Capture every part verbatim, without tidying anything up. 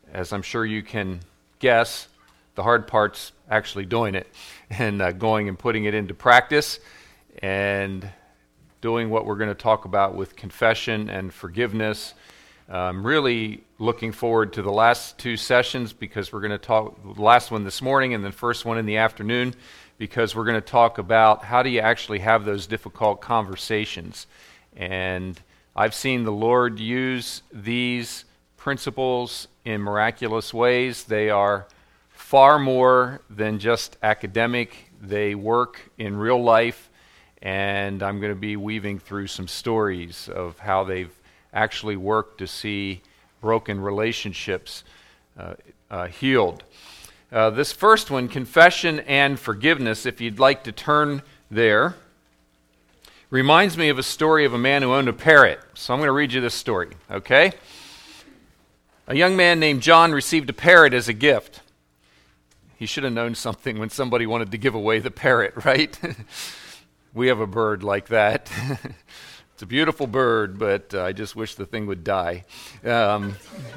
as I'm sure you can guess, the hard part's actually doing it and uh, going and putting it into practice and doing what we're going to talk about with confession and forgiveness. I'm really looking forward to the last two sessions because we're going to talk, the last one this morning and the first one in the afternoon, because we're going to talk about how do you actually have those difficult conversations. And I've seen the Lord use these principles in miraculous ways. They are far more than just academic. They work in real life, and I'm going to be weaving through some stories of how they've actually worked to see broken relationships uh, uh, healed. Uh, this first one, confession and forgiveness, if you'd like to turn there, reminds me of a story of a man who owned a parrot. So I'm going to read you this story, okay? A young man named John received a parrot as a gift. He should have known something when somebody wanted to give away the parrot, right? We have a bird like that. It's a beautiful bird, but uh, I just wish the thing would die. Um,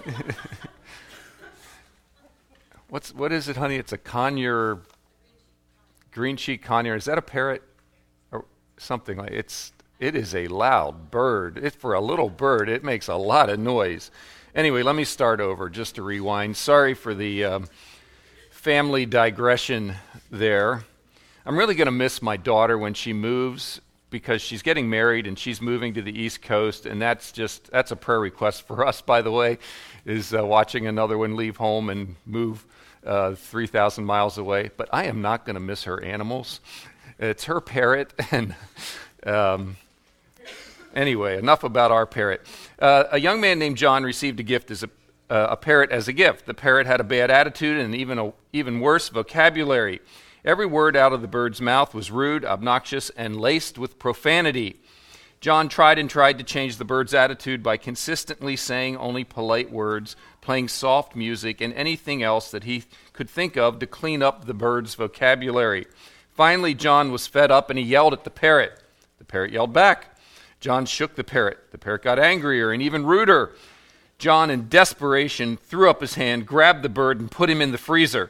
what's what is it, honey? It's a conure, green cheek conure. Is that a parrot or something like? It's it is a loud bird. It for a little bird, it makes a lot of noise. Anyway, let me start over just to rewind. Sorry for the um, family digression there. I'm really going to miss my daughter when she moves, because she's getting married and she's moving to the East Coast, and that's just, that's a prayer request for us, by the way, is uh, watching another one leave home and move uh, three thousand miles away. But I am not going to miss her animals. It's her parrot, and um, anyway, enough about our parrot. Uh, a young man named John received a gift as a, uh, a parrot as a gift. The parrot had a bad attitude and even a even worse vocabulary. Every word out of the bird's mouth was rude, obnoxious, and laced with profanity. John tried and tried to change the bird's attitude by consistently saying only polite words, playing soft music, and anything else that he could think of to clean up the bird's vocabulary. Finally, John was fed up and he yelled at the parrot. The parrot yelled back. John shook the parrot. The parrot got angrier and even ruder. John, in desperation, threw up his hand, grabbed the bird, and put him in the freezer.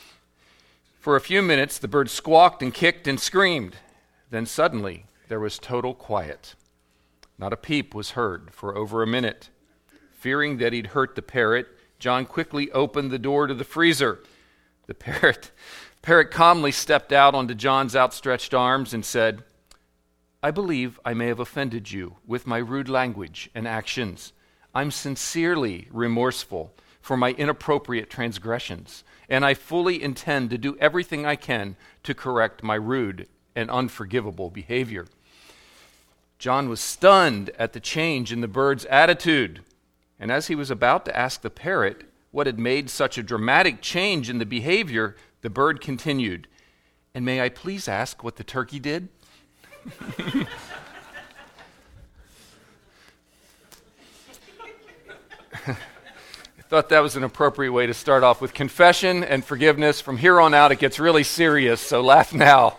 For a few minutes, the bird squawked and kicked and screamed. Then suddenly, there was total quiet. Not a peep was heard for over a minute. Fearing that he'd hurt the parrot, John quickly opened the door to the freezer. The parrot, parrot calmly stepped out onto John's outstretched arms and said, "I believe I may have offended you with my rude language and actions. I'm sincerely remorseful for my inappropriate transgressions, and I fully intend to do everything I can to correct my rude and unforgivable behavior." John was stunned at the change in the bird's attitude, and as he was about to ask the parrot what had made such a dramatic change in the behavior, the bird continued, "And may I please ask what the turkey did?" I thought that was an appropriate way to start off with confession and forgiveness. From here on out, it gets really serious, so laugh now.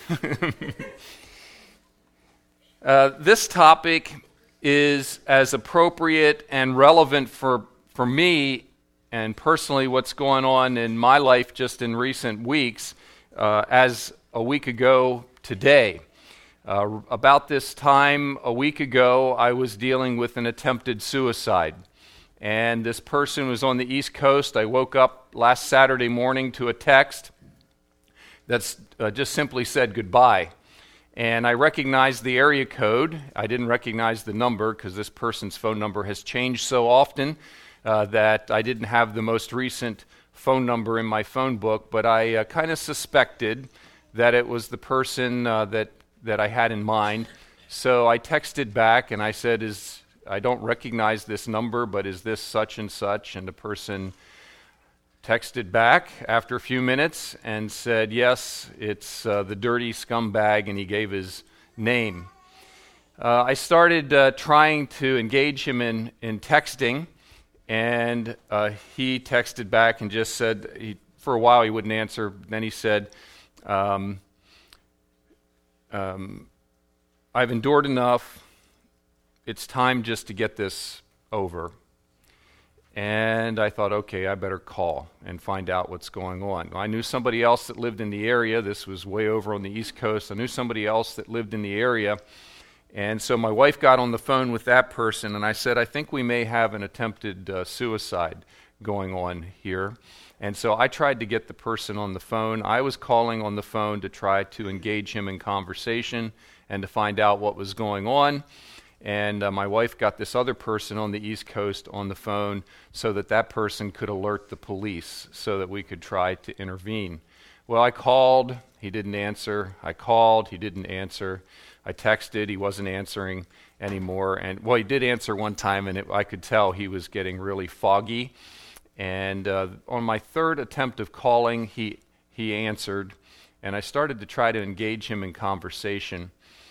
uh, this topic is as appropriate and relevant for, for me and personally what's going on in my life just in recent weeks uh, as a week ago today. Uh, about this time a week ago, I was dealing with an attempted suicide. And this person was on the East Coast. I woke up last Saturday morning to a text that uh, just simply said goodbye. And I recognized the area code. I didn't recognize the number because this person's phone number has changed so often uh, that I didn't have the most recent phone number in my phone book. But I uh, kind of suspected that it was the person uh, that that I had in mind. So I texted back and I said, "Is I don't recognize this number, but is this such and such?" And the person texted back after a few minutes and said, "Yes, it's uh, the dirty scumbag," and he gave his name. Uh, I started uh, trying to engage him in, in texting, and uh, he texted back and just said, he, for a while he wouldn't answer, then he said, um, Um, "I've endured enough. It's time just to get this over." And I thought, okay, I better call and find out what's going on. I knew somebody else that lived in the area. This was way over on the East Coast. I knew somebody else that lived in the area. And so my wife got on the phone with that person, and I said, I think we may have an attempted uh, suicide going on here. And so I tried to get the person on the phone. I was calling on the phone to try to engage him in conversation and to find out what was going on. And uh, my wife got this other person on the East Coast on the phone so that that person could alert the police so that we could try to intervene. Well, I called, he didn't answer. I called, he didn't answer. I texted, he wasn't answering anymore. And well, he did answer one time, and it, I could tell he was getting really foggy. And uh, on my third attempt of calling, he he answered, and I started to try to engage him in conversation.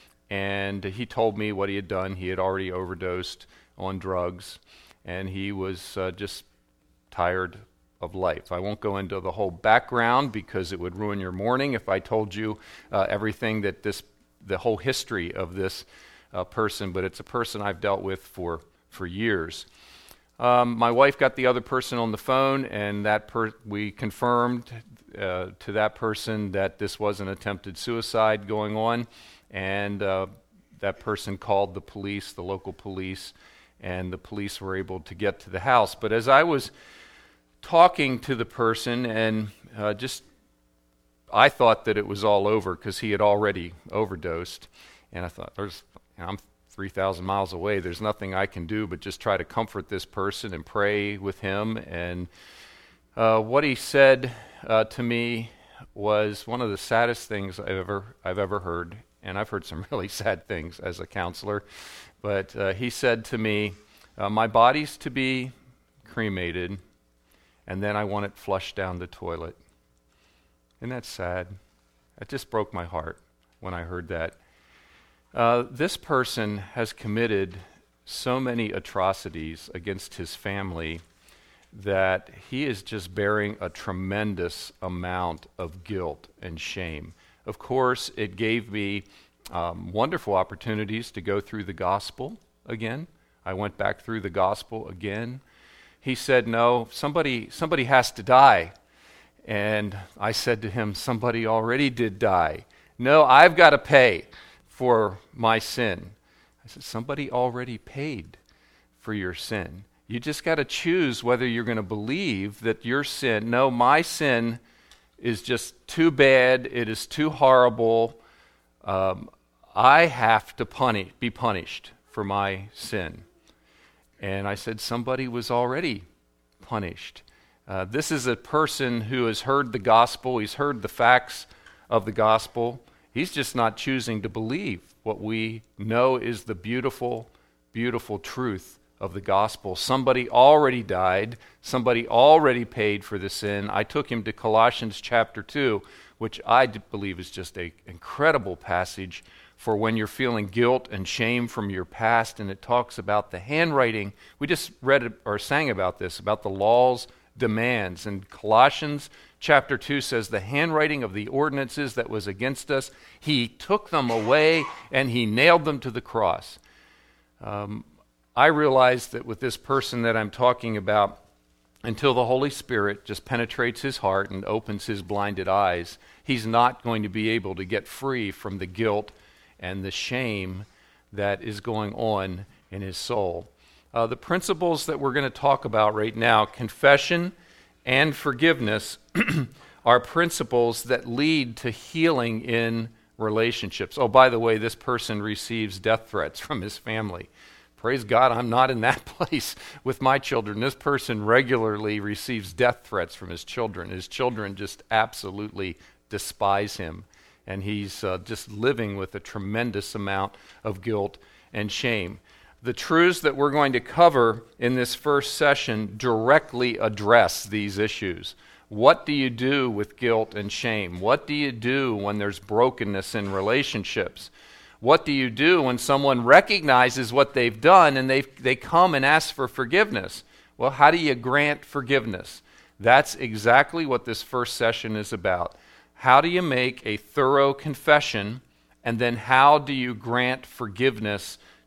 And he told me what he had done. He had already overdosed on drugs, and he was uh, just tired of life. I won't go into the whole background because it would ruin your morning if I told you uh, everything that this, the whole history of this uh, person, but it's a person I've dealt with for, for years. Um, my wife got the other person on the phone, and that per- we confirmed uh, to that person that this was an attempted suicide going on. And uh, that person called the police, the local police, and the police were able to get to the house. But as I was talking to the person, and uh, just, I thought that it was all over because he had already overdosed. And I thought, There's, you know, I'm three thousand miles away. There's nothing I can do but just try to comfort this person and pray with him. And uh, what he said uh, to me was one of the saddest things I've ever I've ever heard. And I've heard some really sad things as a counselor, but uh, he said to me, uh, my body's to be cremated, and then I want it flushed down the toilet. Isn't that sad? It just broke my heart when I heard that. Uh, this person has committed so many atrocities against his family that he is just bearing a tremendous amount of guilt and shame. Of course, it gave me um, wonderful opportunities to go through the gospel again. I went back through the gospel again. He said, no, somebody somebody has to die. And I said to him, somebody already did die. No, I've got to pay for my sin. I said, somebody already paid for your sin. You just got to choose whether you're going to believe that your sin, no, my sin is just too bad, it is too horrible, um, I have to punish, be punished for my sin. And I said, somebody was already punished. Uh, this is a person who has heard the gospel, he's heard the facts of the gospel, he's just not choosing to believe what we know is the beautiful, beautiful truth of the gospel. Somebody already died. Somebody already paid for the sin. I took him to Colossians chapter two, which I believe is just an incredible passage for when you're feeling guilt and shame from your past. And it talks about the handwriting. We just read or sang about this, about the law's demands. And Colossians chapter two says, the handwriting of the ordinances that was against us, he took them away and he nailed them to the cross. Um, I realized that with this person that I'm talking about, until the Holy Spirit just penetrates his heart and opens his blinded eyes, he's not going to be able to get free from the guilt and the shame that is going on in his soul. Uh, the principles that we're going to talk about right now, confession and forgiveness, are principles that lead to healing in relationships. Oh, by the way, this person receives death threats from his family. Praise God, I'm not in that place with my children. This person regularly receives death threats from his children. His children just absolutely despise him, and he's uh, just living with a tremendous amount of guilt and shame. The truths that we're going to cover in this first session directly address these issues. What do you do with guilt and shame? What do you do when there's brokenness in relationships? What do you do when someone recognizes what they've done and they they come and ask for forgiveness? Well, how do you grant forgiveness? That's exactly what this first session is about. How do you make a thorough confession, and then how do you grant forgiveness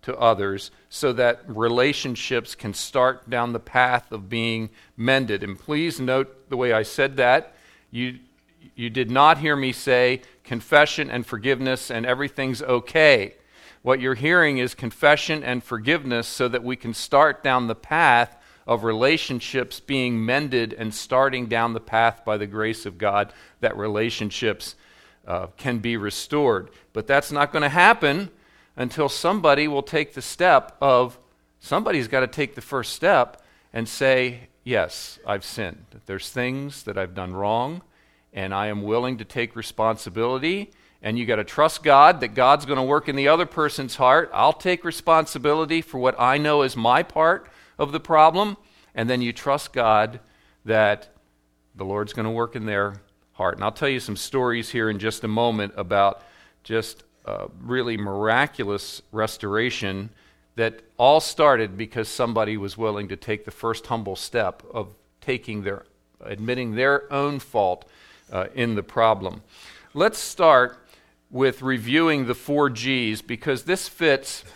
to others so that relationships can start down the path of being mended. And please note the way I said that. You, you did not hear me say confession and forgiveness and everything's okay. What you're hearing is confession and forgiveness so that we can start down the path of relationships being mended and starting down the path by the grace of God that relationships uh, can be restored. But that's not going to happen until somebody will take the step of, somebody's got to take the first step and say, yes, I've sinned. There's things that I've done wrong, and I am willing to take responsibility. And you got to trust God that God's going to work in the other person's heart. I'll take responsibility for what I know is my part of the problem, and then you trust God that the Lord's going to work in their heart. And I'll tell you some stories here in just a moment about just uh, really miraculous restoration that all started because somebody was willing to take the first humble step of taking their, admitting their own fault uh, in the problem. Let's start with reviewing the four G's because this fits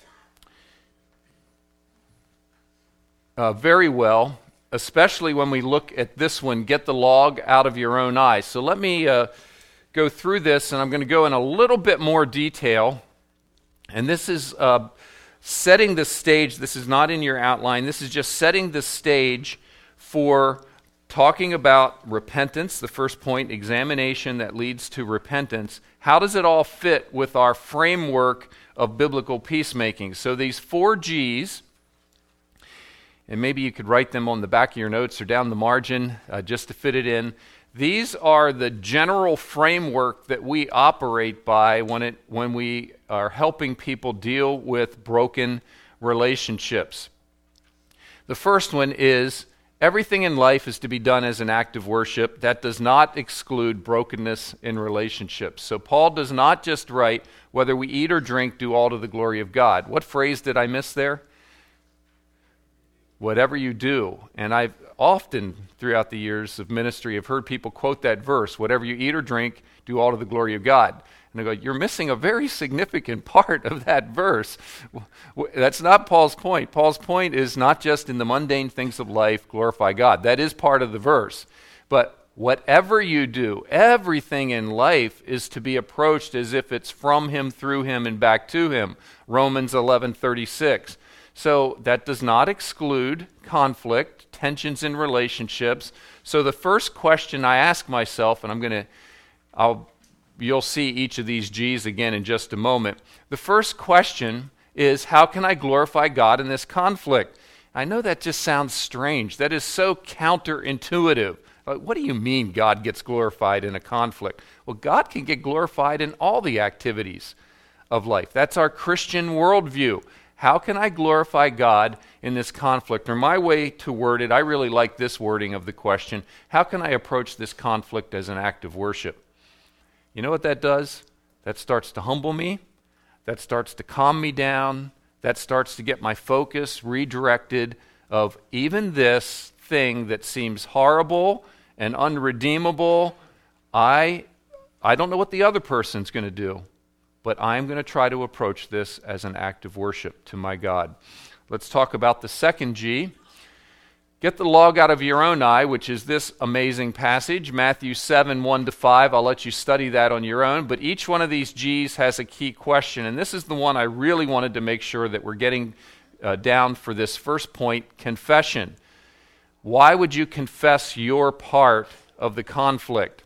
uh, very well, especially when we look at this one, get the log out of your own eye. So let me uh, go through this, and I'm going to go in a little bit more detail. And this is uh, setting the stage. This is not in your outline. This is just setting the stage for talking about repentance, the first point, examination that leads to repentance. How does it all fit with our framework of biblical peacemaking? So these four G's, and maybe you could write them on the back of your notes or down the margin uh, just to fit it in. These are the general framework that we operate by when it when we are helping people deal with broken relationships. The first one is everything in life is to be done as an act of worship. That does not exclude brokenness in relationships. So Paul does not just write, whether we eat or drink, do all to the glory of God. What phrase did I miss there? Whatever you do. And I've often, throughout the years of ministry, have heard people quote that verse, whatever you eat or drink, do all to the glory of God. And I go, you're missing a very significant part of that verse. That's not Paul's point. Paul's point is not just in the mundane things of life, glorify God. That is part of the verse. But whatever you do, everything in life is to be approached as if it's from Him, through Him, and back to Him. Romans eleven thirty-six. So that does not exclude conflict, tensions in relationships. So the first question I ask myself, and I'm going to, I'll You'll see each of these G's again in just a moment. The first question is, how can I glorify God in this conflict? I know that just sounds strange. That is so counterintuitive. What do you mean God gets glorified in a conflict? Well, God can get glorified in all the activities of life. That's our Christian worldview. How can I glorify God in this conflict? Or my way to word it, I really like this wording of the question, how can I approach this conflict as an act of worship? You know what that does? That starts to humble me. That starts to calm me down. That starts to get my focus redirected of even this thing that seems horrible and unredeemable. I, I don't know what the other person's going to do, but I'm going to try to approach this as an act of worship to my God. Let's talk about the second G. Get the log out of your own eye, which is this amazing passage, Matthew seven, one to five. I'll let you study that on your own, but each one of these G's has a key question, and this is the one I really wanted to make sure that we're getting uh, down for this first point, confession. Why would you confess your part of the conflict?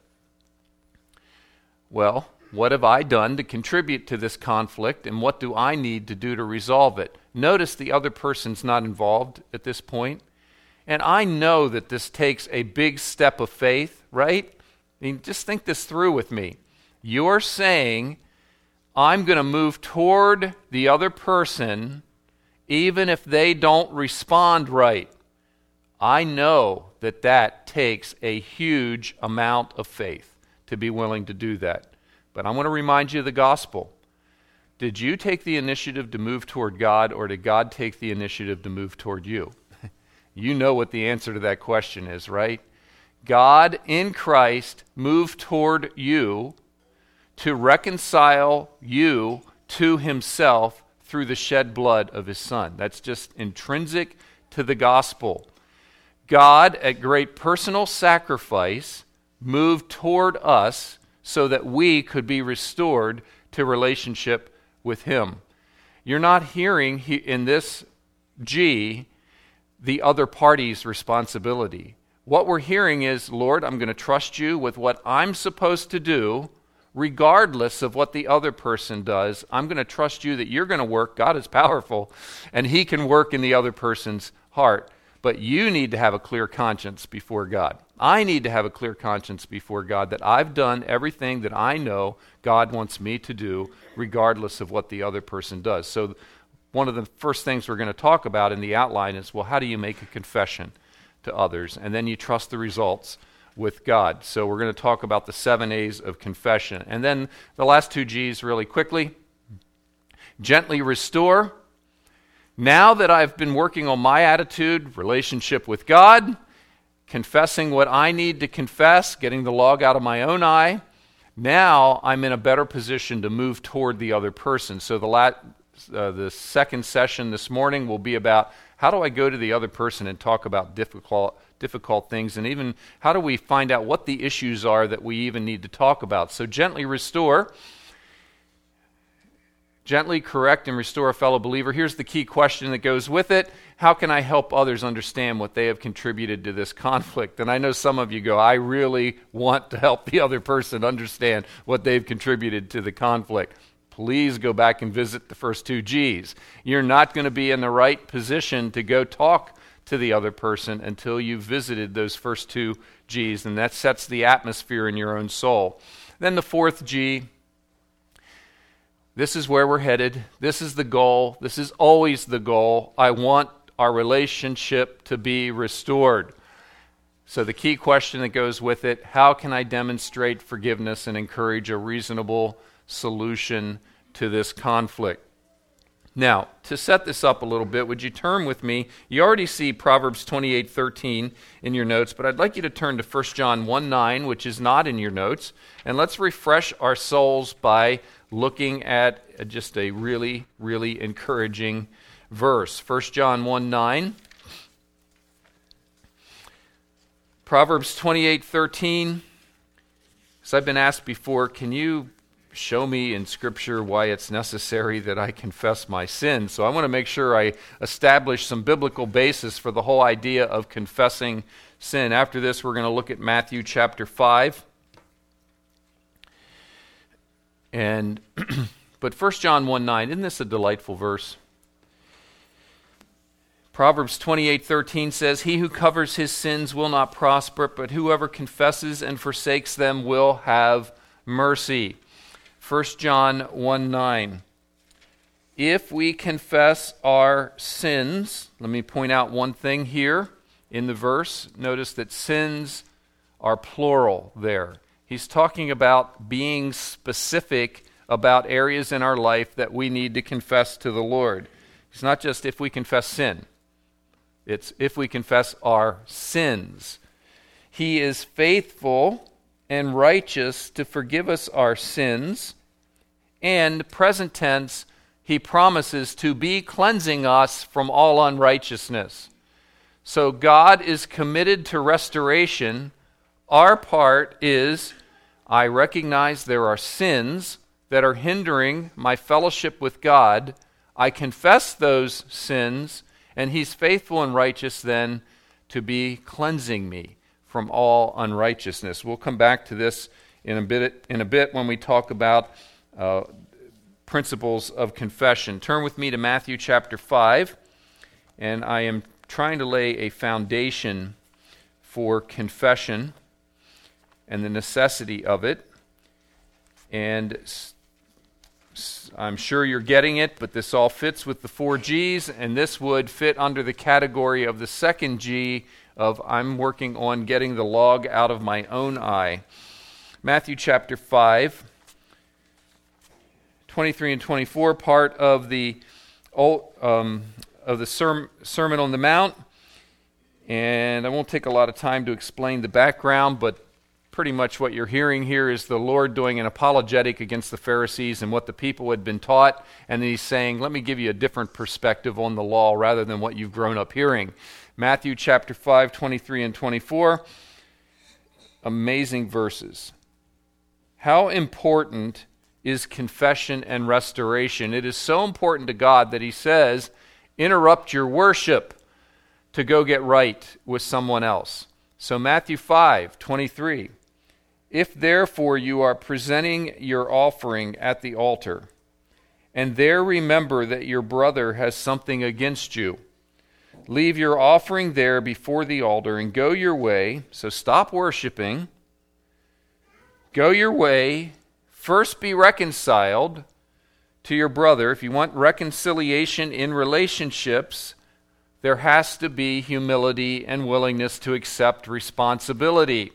Well, what have I done to contribute to this conflict, and what do I need to do to resolve it? Notice the other person's not involved at this point. And I know that this takes a big step of faith, right? I mean, just think this through with me. You're saying, I'm going to move toward the other person even if they don't respond right. I know that that takes a huge amount of faith to be willing to do that. But I want to remind you of the gospel. Did you take the initiative to move toward God, or did God take the initiative to move toward you? You know what the answer to that question is, right? God in Christ moved toward you to reconcile you to Himself through the shed blood of his Son. That's just intrinsic to the gospel. God, at great personal sacrifice, moved toward us so that we could be restored to relationship with him. You're not hearing he, in this G the other party's responsibility. What we're hearing is, Lord, I'm going to trust you with what I'm supposed to do, regardless of what the other person does. I'm going to trust you that you're going to work. God is powerful, and he can work in the other person's heart. But you need to have a clear conscience before God. I need to have a clear conscience before God that I've done everything that I know God wants me to do, regardless of what the other person does. So one of the first things we're going to talk about in the outline is, well, how do you make a confession to others? And then you trust the results with God. So we're going to talk about the seven A's of confession. And then the last two G's really quickly. Gently restore. Now that I've been working on my attitude, relationship with God, confessing what I need to confess, getting the log out of my own eye, now I'm in a better position to move toward the other person. So the, lat, uh, the second session this morning will be about how do I go to the other person and talk about difficult, difficult things, and even how do we find out what the issues are that we even need to talk about. So gently restore. Gently correct and restore a fellow believer. Here's the key question that goes with it. How can I help others understand what they have contributed to this conflict? And I know some of you go, I really want to help the other person understand what they've contributed to the conflict. Please go back and visit the first two G's. You're not going to be in the right position to go talk to the other person until you've visited those first two G's, and that sets the atmosphere in your own soul. Then the fourth G, this is where we're headed. This is the goal. This is always the goal. I want our relationship to be restored. So the key question that goes with it, how can I demonstrate forgiveness and encourage a reasonable solution to this conflict? Now, to set this up a little bit, would you turn with me? You already see Proverbs twenty-eight thirteen in your notes, but I'd like you to turn to First John one nine, which is not in your notes, and let's refresh our souls by looking at just a really, really encouraging verse. First John one nine. Proverbs twenty-eight thirteen. As I've been asked before, can you show me in Scripture why it's necessary that I confess my sins? So I want to make sure I establish some biblical basis for the whole idea of confessing sin. After this, we're going to look at Matthew chapter five. And but First John one nine, isn't this a delightful verse? Proverbs twenty-eight thirteen says, he who covers his sins will not prosper, but whoever confesses and forsakes them will have mercy. First John one nine. If we confess our sins, let me point out one thing here in the verse. Notice that sins are plural there. He's talking about being specific about areas in our life that we need to confess to the Lord. It's not just if we confess sin. It's if we confess our sins. He is faithful and righteous to forgive us our sins, and present tense, he promises to be cleansing us from all unrighteousness. So God is committed to restoration. Our part is, I recognize there are sins that are hindering my fellowship with God. I confess those sins, and he's faithful and righteous then to be cleansing me from all unrighteousness. We'll come back to this in a bit, in a bit when we talk about uh, principles of confession. Turn with me to Matthew chapter five, and I am trying to lay a foundation for confession and the necessity of it. And I'm sure you're getting it, but this all fits with the four G's, and this would fit under the category of the second G of I'm working on getting the log out of my own eye. Matthew chapter five, twenty-three and twenty-four, part of the old, um, of the Serm- Sermon on the Mount, and I won't take a lot of time to explain the background, but pretty much what you're hearing here is the Lord doing an apologetic against the Pharisees and what the people had been taught. And then he's saying, let me give you a different perspective on the law rather than what you've grown up hearing. Matthew chapter five, twenty-three and twenty-four. Amazing verses. How important is confession and restoration? It is so important to God that he says, interrupt your worship to go get right with someone else. So Matthew five, twenty-three. If therefore you are presenting your offering at the altar, and there remember that your brother has something against you, leave your offering there before the altar and go your way. So stop worshiping. Go your way. First be reconciled to your brother. If you want reconciliation in relationships, there has to be humility and willingness to accept responsibility.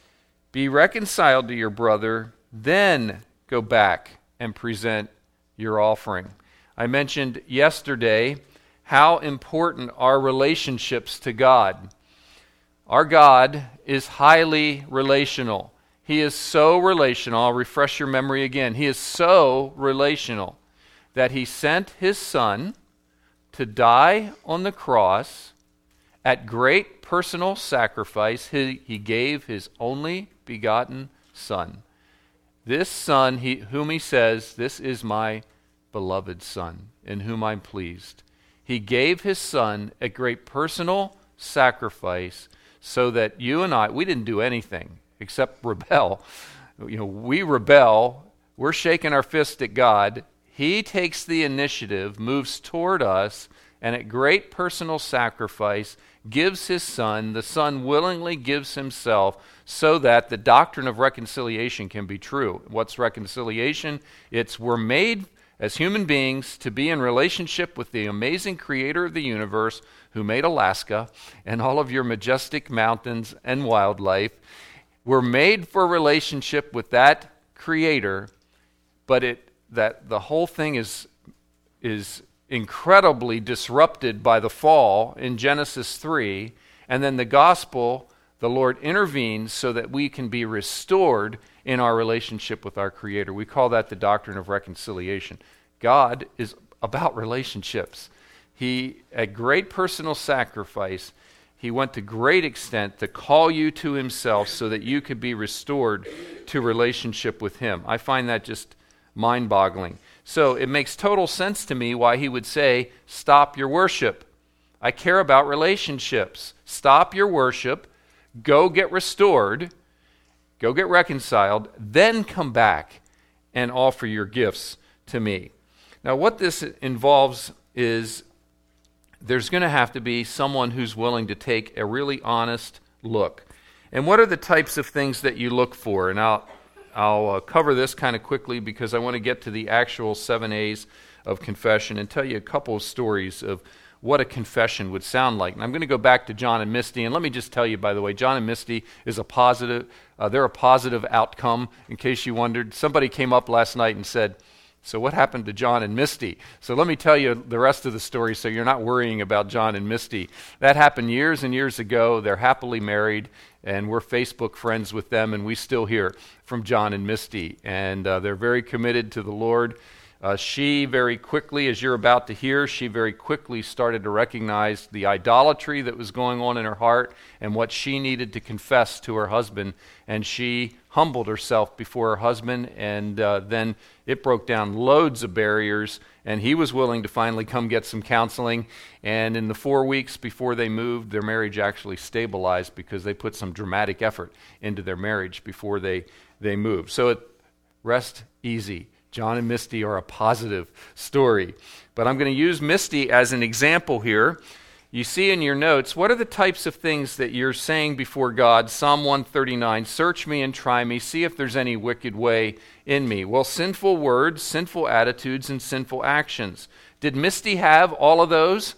Be reconciled to your brother, then go back and present your offering. I mentioned yesterday how important our relationships to God. Our God is highly relational. He is so relational. I'll refresh your memory again. He is so relational that he sent his son to die on the cross at great personal sacrifice. He, he gave his only begotten son. This son, he, whom he says, this is my beloved son, in whom I'm pleased. He gave his son a great personal sacrifice so that you and I, we didn't do anything except rebel. You know, we rebel. We're shaking our fist at God. He takes the initiative, moves toward us, and at great personal sacrifice gives his son. The son willingly gives himself so that the doctrine of reconciliation can be true. What's reconciliation? It's we're made as human beings to be in relationship with the amazing creator of the universe who made Alaska and all of your majestic mountains and wildlife. We're made for relationship with that creator, but it that the whole thing is is incredibly disrupted by the fall in Genesis three, and then the gospel, the Lord intervenes so that we can be restored in our relationship with our Creator. We call that the doctrine of reconciliation. God is about relationships. He, at great personal sacrifice, he went to great extent to call you to himself so that you could be restored to relationship with him. I find that just mind-boggling. So it makes total sense to me why he would say, stop your worship. I care about relationships. Stop your worship. Go get restored. Go get reconciled. Then come back and offer your gifts to me. Now what this involves is there's going to have to be someone who's willing to take a really honest look. And what are the types of things that you look for? And I'll I'll uh, cover this kind of quickly because I want to get to the actual seven A's of confession and tell you a couple of stories of what a confession would sound like. And I'm going to go back to John and Misty, and let me just tell you, by the way, John and Misty is a positive, uh, they're a positive outcome, in case you wondered. Somebody came up last night and said, so what happened to John and Misty? So let me tell you the rest of the story so you're not worrying about John and Misty. That happened years and years ago. They're happily married, and we're Facebook friends with them, and we still hear from John and Misty. And uh, they're very committed to the Lord. Uh, she very quickly, as you're about to hear, she very quickly started to recognize the idolatry that was going on in her heart and what she needed to confess to her husband. And she humbled herself before her husband, and uh, then it broke down loads of barriers, and he was willing to finally come get some counseling. And in the four weeks before they moved, their marriage actually stabilized because they put some dramatic effort into their marriage before they, they moved. So it rest easy. John and Misty are a positive story. But I'm going to use Misty as an example here. You see in your notes, what are the types of things that you're saying before God? Psalm one thirty-nine, search me and try me, see if there's any wicked way in me. Well, sinful words, sinful attitudes, and sinful actions. Did Misty have all of those?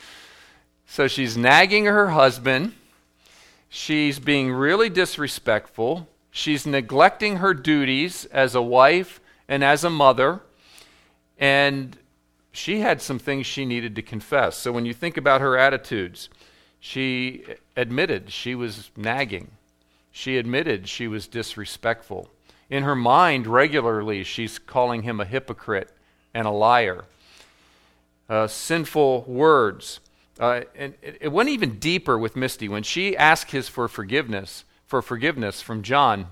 So she's nagging her husband. She's being really disrespectful. She's neglecting her duties as a wife and as a mother, and she had some things she needed to confess. So when you think about her attitudes, she admitted she was nagging. She admitted she was disrespectful. In her mind, regularly, she's calling him a hypocrite and a liar. Uh, sinful words. Uh, and it, it went even deeper with Misty. When she asked his for forgiveness, for forgiveness from John,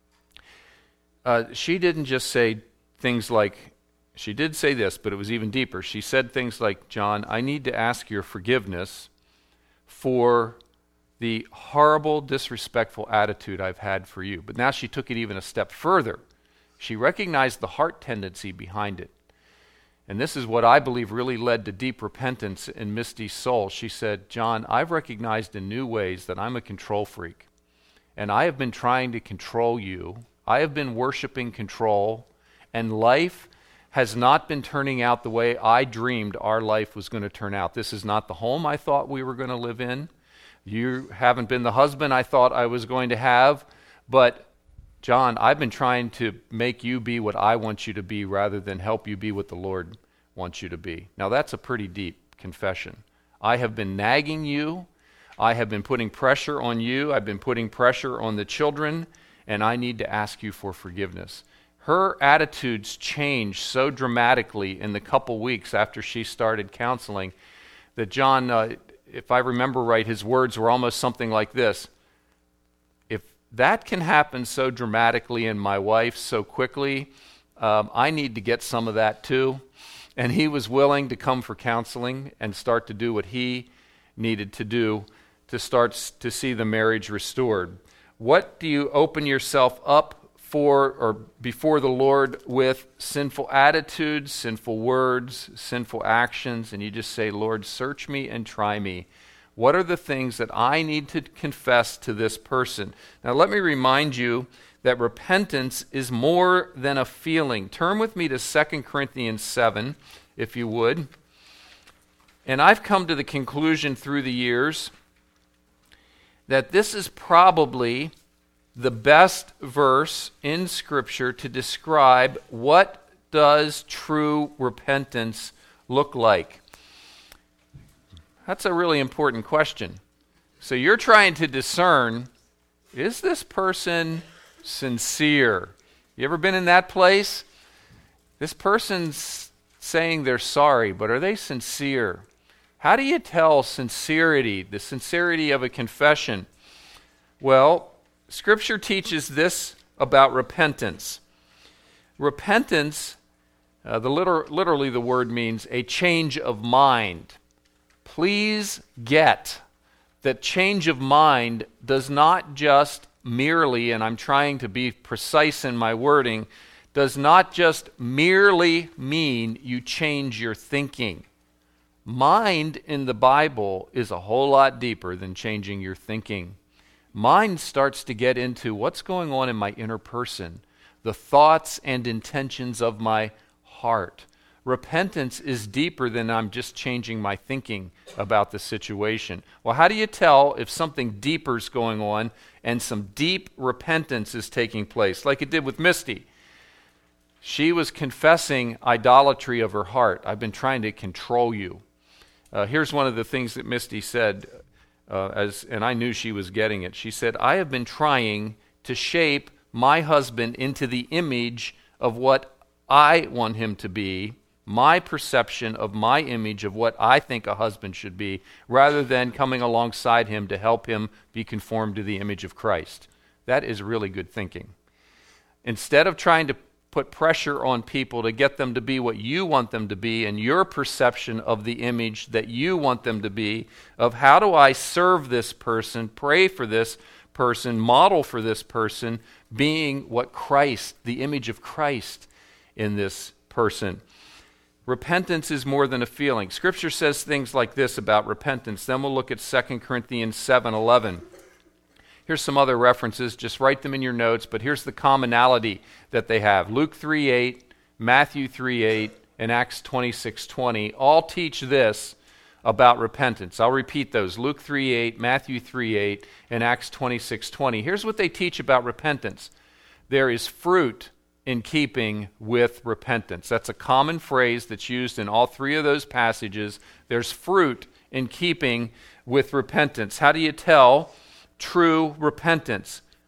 uh, she didn't just say things like, she did say this, but it was even deeper. She said things like, John, I need to ask your forgiveness for the horrible, disrespectful attitude I've had for you. But now she took it even a step further. She recognized the heart tendency behind it. And this is what I believe really led to deep repentance in Misty's soul. She said, John, I've recognized in new ways that I'm a control freak. And I have been trying to control you. I have been worshiping control. And life has not been turning out the way I dreamed our life was going to turn out. This is not the home I thought we were going to live in. You haven't been the husband I thought I was going to have. But John, I've been trying to make you be what I want you to be rather than help you be what the Lord wants you to be. Now that's a pretty deep confession. I have been nagging you. I have been putting pressure on you. I've been putting pressure on the children, and I need to ask you for forgiveness. Her attitudes changed so dramatically in the couple weeks after she started counseling that John, uh, if I remember right, his words were almost something like this. If that can happen so dramatically in my wife so quickly, um, I need to get some of that too. And he was willing to come for counseling and start to do what he needed to do to start to see the marriage restored. What do you open yourself up for or before the Lord with? Sinful attitudes, sinful words, sinful actions, and you just say, Lord, search me and try me. What are the things that I need to confess to this person? Now let me remind you that repentance is more than a feeling. Turn with me to Second Corinthians seven, if you would. And I've come to the conclusion through the years that this is probably the best verse in Scripture to describe what does true repentance look like. That's a really important question. So you're trying to discern, is this person sincere? You ever been in that place? This person's saying they're sorry, but are they sincere? How do you tell sincerity, the sincerity of a confession? Well, Scripture teaches this about repentance. Repentance, uh, the liter- literally the word means a change of mind. Please get that change of mind does not just merely, and I'm trying to be precise in my wording, does not just merely mean you change your thinking. Mind in the Bible is a whole lot deeper than changing your thinking. Mind starts to get into what's going on in my inner person, the thoughts and intentions of my heart. Repentance is deeper than I'm just changing my thinking about the situation. Well, how do you tell if something deeper is going on and some deep repentance is taking place, like it did with Misty? She was confessing idolatry of her heart. I've been trying to control you. Uh, here's one of the things that Misty said, uh, as and I knew she was getting it. She said, I have been trying to shape my husband into the image of what I want him to be, my perception of my image of what I think a husband should be, rather than coming alongside him to help him be conformed to the image of Christ. That is really good thinking. Instead of trying to put pressure on people to get them to be what you want them to be and your perception of the image that you want them to be, of how do I serve this person, pray for this person, model for this person, being what Christ, the image of Christ in this person. Repentance is more than a feeling. Scripture says things like this about repentance. Then we'll look at Second Corinthians seven eleven. Here's some other references. Just write them in your notes, but here's the commonality that they have. Luke three eight, Matthew three eight, and Acts twenty-six twenty all teach this about repentance. I'll repeat those. Luke three eight, Matthew three eight, and Acts twenty-six twenty. Here's what they teach about repentance. There is fruit in keeping with repentance. That's a common phrase that's used in all three of those passages. There's fruit in keeping with repentance. How do you tell true repentance?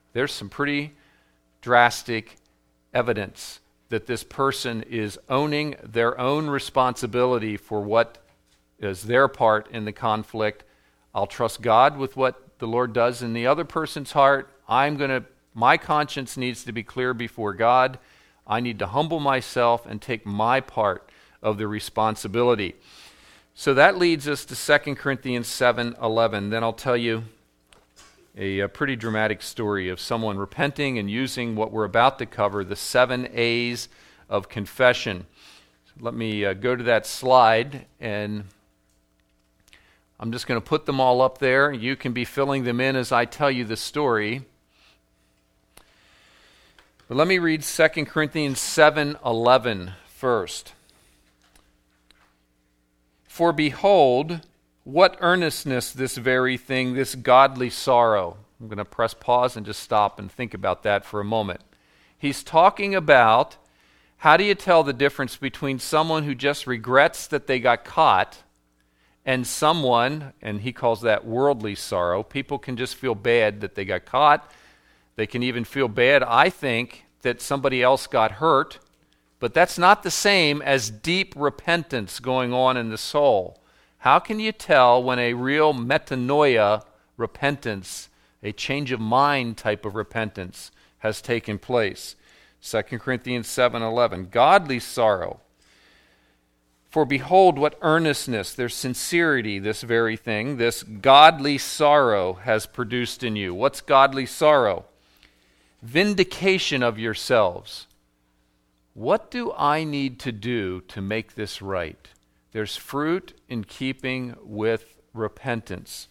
there's some pretty drastic evidence that this person is owning their own responsibility for what is their part in the conflict. I'll trust God with what the Lord does in the other person's heart. I'm going to, my conscience needs to be clear before God. I need to humble myself and take my part of the responsibility. So that leads us to Second Corinthians seven eleven. Then I'll tell you a, a pretty dramatic story of someone repenting and using what we're about to cover, the seven A's of confession. Let me uh, go to that slide, and I'm just going to put them all up there. You can be filling them in as I tell you the story. But let me read Second Corinthians seven eleven first. For behold, what earnestness this very thing, this godly sorrow. I'm going to press pause and just stop and think about that for a moment. He's talking about how do you tell the difference between someone who just regrets that they got caught and someone, and he calls that worldly sorrow. People can just feel bad that they got caught. They can even feel bad, I think, that somebody else got hurt. But that's not the same as deep repentance going on in the soul. How can you tell when a real metanoia repentance, a change of mind type of repentance, has taken place? Second Corinthians seven eleven, godly sorrow. For behold, what earnestness, there's sincerity, this very thing, this godly sorrow has produced in you. What's godly sorrow? Vindication of yourselves. What do I need to do to make this right? There's fruit in keeping with repentance.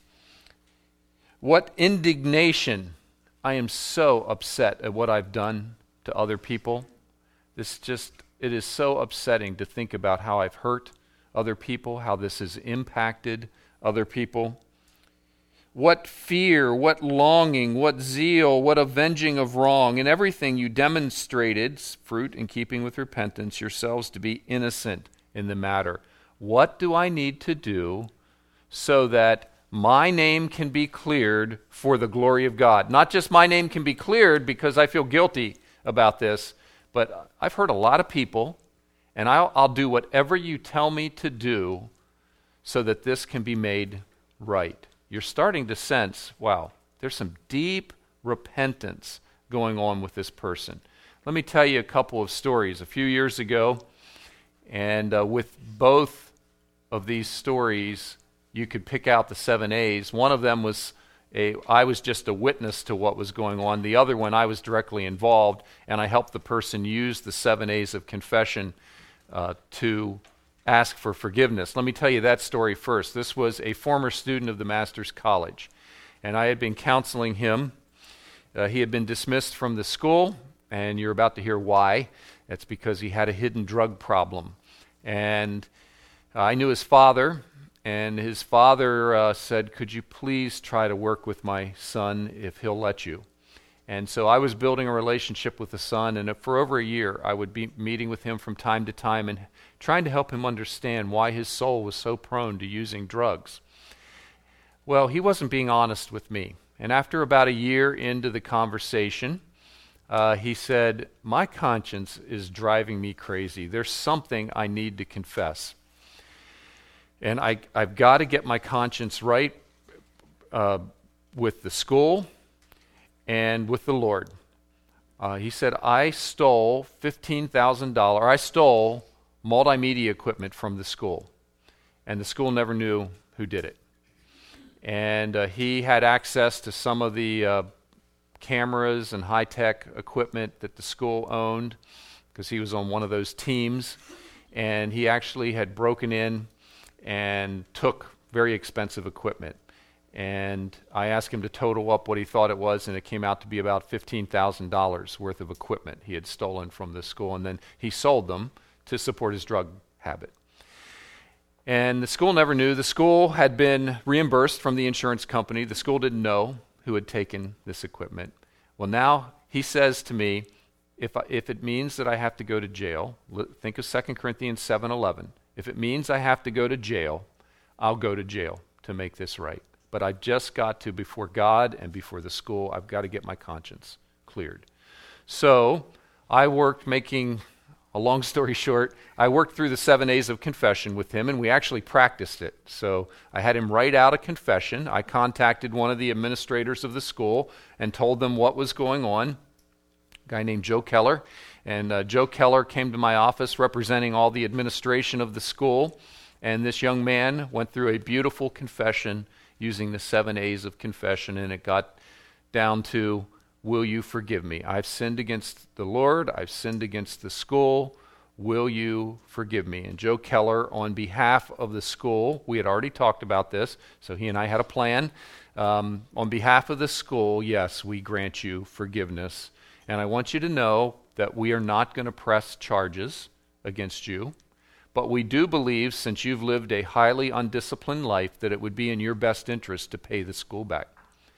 What indignation. I am so upset at what I've done to other people. This just, it is so upsetting to think about how I've hurt other people, how this has impacted other people. What fear, what longing, what zeal, what avenging of wrong. In everything you demonstrated, fruit in keeping with repentance, yourselves to be innocent in the matter. What do I need to do so that my name can be cleared for the glory of God? Not just my name can be cleared because I feel guilty about this, but I've hurt a lot of people, and I'll, I'll do whatever you tell me to do so that this can be made right. You're starting to sense, wow, there's some deep repentance going on with this person. Let me tell you a couple of stories. A few years ago, and uh, with both of these stories, you could pick out the seven A's. One of them was, a, I was just a witness to what was going on. The other one, I was directly involved, and I helped the person use the seven A's of confession uh, to ask for forgiveness. Let me tell you that story first. This was a former student of the Master's College, and I had been counseling him. Uh, he had been dismissed from the school, and you're about to hear why. That's because he had a hidden drug problem. And uh, I knew his father, and his father uh, said, could you please try to work with my son if he'll let you? And so I was building a relationship with the son, and for over a year I would be meeting with him from time to time and trying to help him understand why his soul was so prone to using drugs. Well, he wasn't being honest with me. And after about a year into the conversation, uh, he said, my conscience is driving me crazy. There's something I need to confess. And I, I've got to get my conscience right uh, with the school and with the Lord. Uh, he said, I stole fifteen thousand dollars, or I stole multimedia equipment from the school, and the school never knew who did it. And uh, he had access to some of the uh, cameras and high-tech equipment that the school owned, because he was on one of those teams, and he actually had broken in and took very expensive equipment. And I asked him to total up what he thought it was, and it came out to be about fifteen thousand dollars worth of equipment he had stolen from the school, and then he sold them to support his drug habit. And the school never knew. The school had been reimbursed from the insurance company. The school didn't know who had taken this equipment. Well, now he says to me, if I, if it means that I have to go to jail, think of Second Corinthians seven eleven. If it means I have to go to jail, I'll go to jail to make this right. but I've just got to, before God and before the school, I've got to get my conscience cleared. So I worked making, a long story short, I worked through the seven A's of confession with him, and we actually practiced it. So I had him write out a confession. I contacted one of the administrators of the school and told them what was going on, a guy named Joe Keller. And uh, Joe Keller came to my office representing all the administration of the school, and this young man went through a beautiful confession using the seven A's of confession, and it got down to, will you forgive me? I've sinned against the Lord. I've sinned against the school. Will you forgive me? And Joe Keller, on behalf of the school, we had already talked about this, so he and I had a plan. Um, on behalf of the school, yes, we grant you forgiveness. And I want you to know that we are not going to press charges against you, but we do believe, since you've lived a highly undisciplined life, that it would be in your best interest to pay the school back.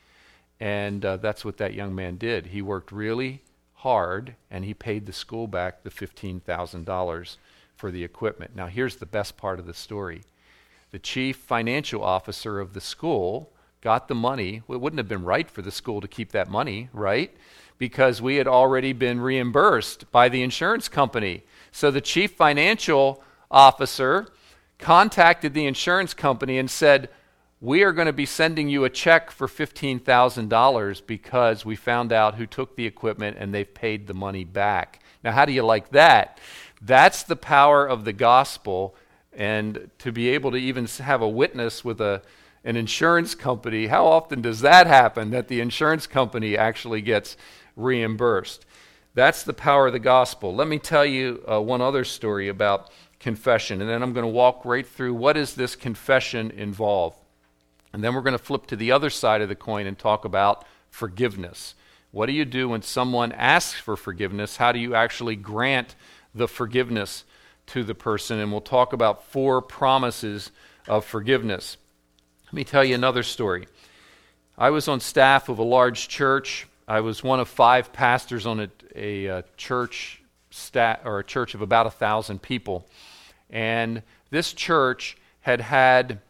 And uh, that's what that young man did. He worked really hard, and he paid the school back the fifteen thousand dollars for the equipment. Now, here's the best part of the story. The chief financial officer of the school got the money. Well, it wouldn't have been right for the school to keep that money, right? Because we had already been reimbursed by the insurance company. So the chief financial officer contacted the insurance company and said, we are going to be sending you a check for fifteen thousand dollars because we found out who took the equipment and they've paid the money back. Now, how do you like that? That's the power of the gospel, and to be able to even have a witness with a an insurance company. How often does that happen, that the insurance company actually gets reimbursed? That's the power of the gospel. Let me tell you uh, one other story about confession, and then I'm going to walk right through what does this confession involve. And then we're going to flip to the other side of the coin and talk about forgiveness. What do you do when someone asks for forgiveness? How do you actually grant the forgiveness to the person? And we'll talk about four promises of forgiveness. Let me tell you another story. I was on staff of a large church. I was one of five pastors on a, a, a church stat or a church of about a thousand people, and this church had had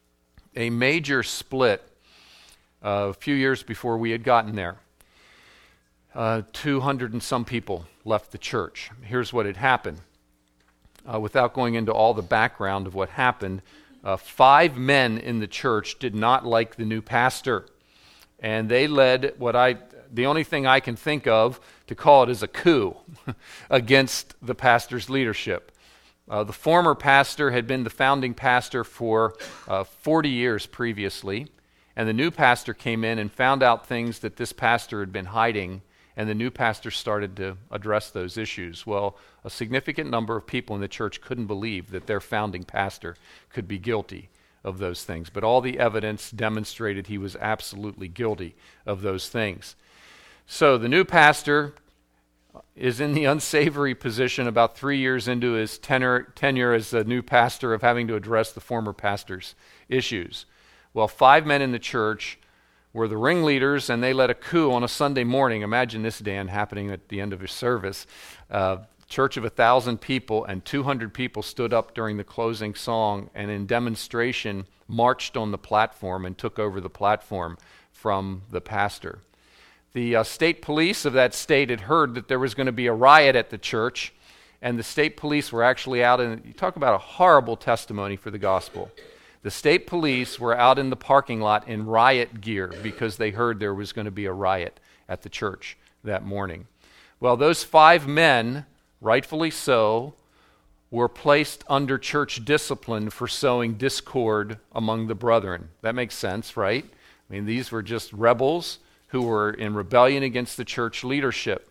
a major split uh, a few years before we had gotten there. Uh, two hundred and some people left the church. Here's what had happened. Uh, without going into all the background of what happened, uh, five men in the church did not like the new pastor. And they led what I, the only thing I can think of to call it is a coup against the pastor's leadership. Uh, the former pastor had been the founding pastor for uh, forty years previously, and the new pastor came in and found out things that this pastor had been hiding, and the new pastor started to address those issues. Well, a significant number of people in the church couldn't believe that their founding pastor could be guilty of those things, but all the evidence demonstrated he was absolutely guilty of those things. So the new pastor is in the unsavory position about three years into his tenure, tenure as the new pastor of having to address the former pastor's issues. Well, five men in the church were the ringleaders, and they led a coup on a Sunday morning. Imagine this, Dan, happening at the end of his service. Uh, church of a thousand people, and two hundred people stood up during the closing song and in demonstration marched on the platform and took over the platform from the pastor. The uh, state police of that state had heard that there was going to be a riot at the church, and the state police were actually out in, you talk about a horrible testimony for the gospel. The state police were out in the parking lot in riot gear because they heard there was going to be a riot at the church that morning. Well, those five men, rightfully so, were placed under church discipline for sowing discord among the brethren. That makes sense, right? I mean, these were just rebels who were in rebellion against the church leadership.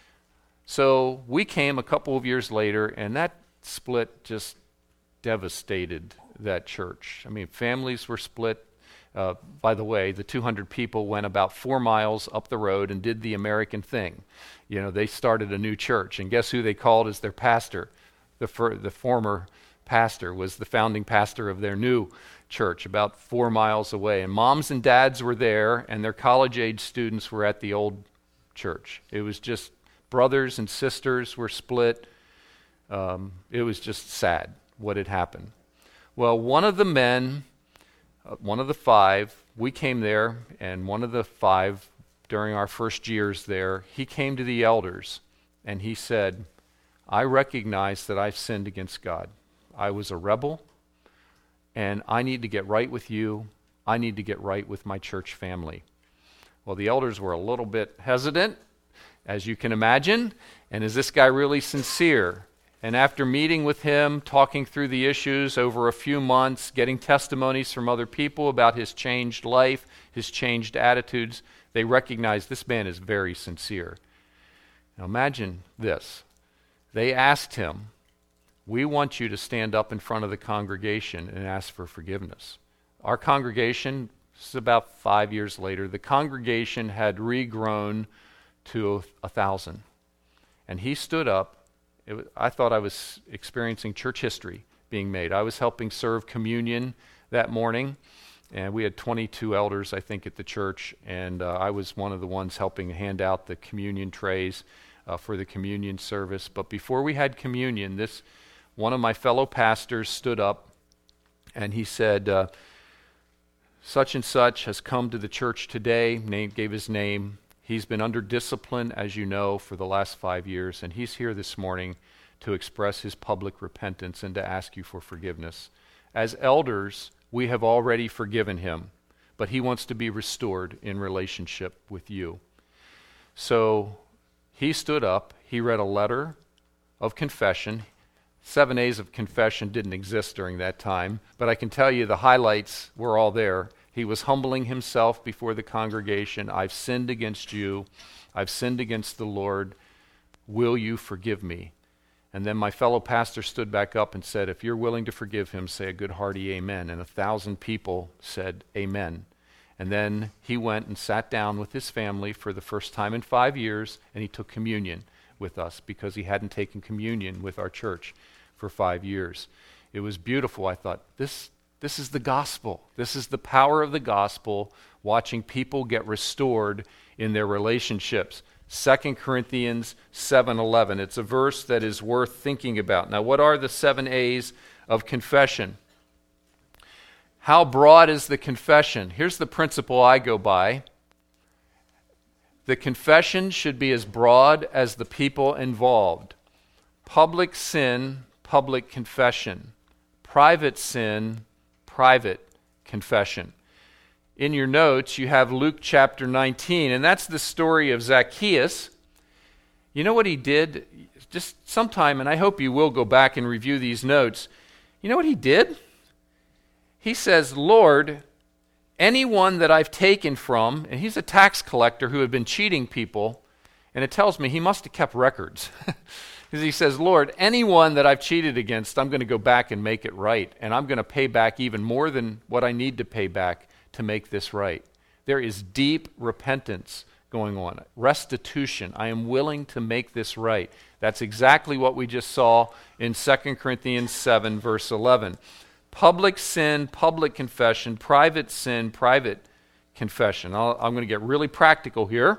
So we came a couple of years later, and that split just devastated that church. I mean, families were split. Uh, by the way, the two hundred people went about four miles up the road and did the American thing. You know, they started a new church, and guess who they called as their pastor? The, fir- the former pastor was the founding pastor of their new church about four miles away. And moms and dads were there, and their college-age students were at the old church. It was just brothers and sisters were split. Um, it was just sad what had happened. Well, one of the men, uh, one of the five, we came there, and one of the five, during our first years there, he came to the elders, and he said, I recognize that I've sinned against God. I was a rebel, and I need to get right with you. I need to get right with my church family. Well, the elders were a little bit hesitant, as you can imagine, and is this guy really sincere? And after meeting with him, talking through the issues over a few months, getting testimonies from other people about his changed life, his changed attitudes, they recognized this man is very sincere. Now imagine this. They asked him, we want you to stand up in front of the congregation and ask for forgiveness. Our congregation, this is about five years later, the congregation had regrown to a, a thousand. And he stood up. It was, I thought I was experiencing church history being made. I was helping serve communion that morning, and we had twenty-two elders, I think, at the church, and uh, I was one of the ones helping hand out the communion trays uh, for the communion service. But before we had communion, this one of my fellow pastors stood up, and he said, uh, such and such has come to the church today, name, gave his name. He's been under discipline, as you know, for the last five years, and he's here this morning to express his public repentance and to ask you for forgiveness. As elders, we have already forgiven him, but he wants to be restored in relationship with you. So he stood up, he read a letter of confession. Seven A's of confession didn't exist during that time, but I can tell you the highlights were all there. He was humbling himself before the congregation. I've sinned against you. I've sinned against the Lord. Will you forgive me? And then my fellow pastor stood back up and said, if you're willing to forgive him, say a good hearty amen. And a thousand people said amen. And then he went and sat down with his family for the first time in five years, and he took communion with us because he hadn't taken communion with our church for five years. It was beautiful. I thought, this This is the gospel. This is the power of the gospel, watching people get restored in their relationships. Second Corinthians seven eleven. It's a verse that is worth thinking about. Now, what are the seven A's of confession? How broad is the confession? Here's the principle I go by. The confession should be as broad as the people involved. Public sin, public confession. Private sin, private confession. In your notes, you have Luke chapter nineteen, and that's the story of Zacchaeus. You know what he did? Just sometime, and I hope you will go back and review these notes. You know what he did? He says, Lord, anyone that I've taken from, and he's a tax collector who had been cheating people, and it tells me he must have kept records. Because he says, Lord, anyone that I've cheated against, I'm going to go back and make it right. And I'm going to pay back even more than what I need to pay back to make this right. There is deep repentance going on. Restitution. I am willing to make this right. That's exactly what we just saw in Second Corinthians seven, verse eleven. Public sin, public confession. Private sin, private confession. I'll, I'm going to get really practical here.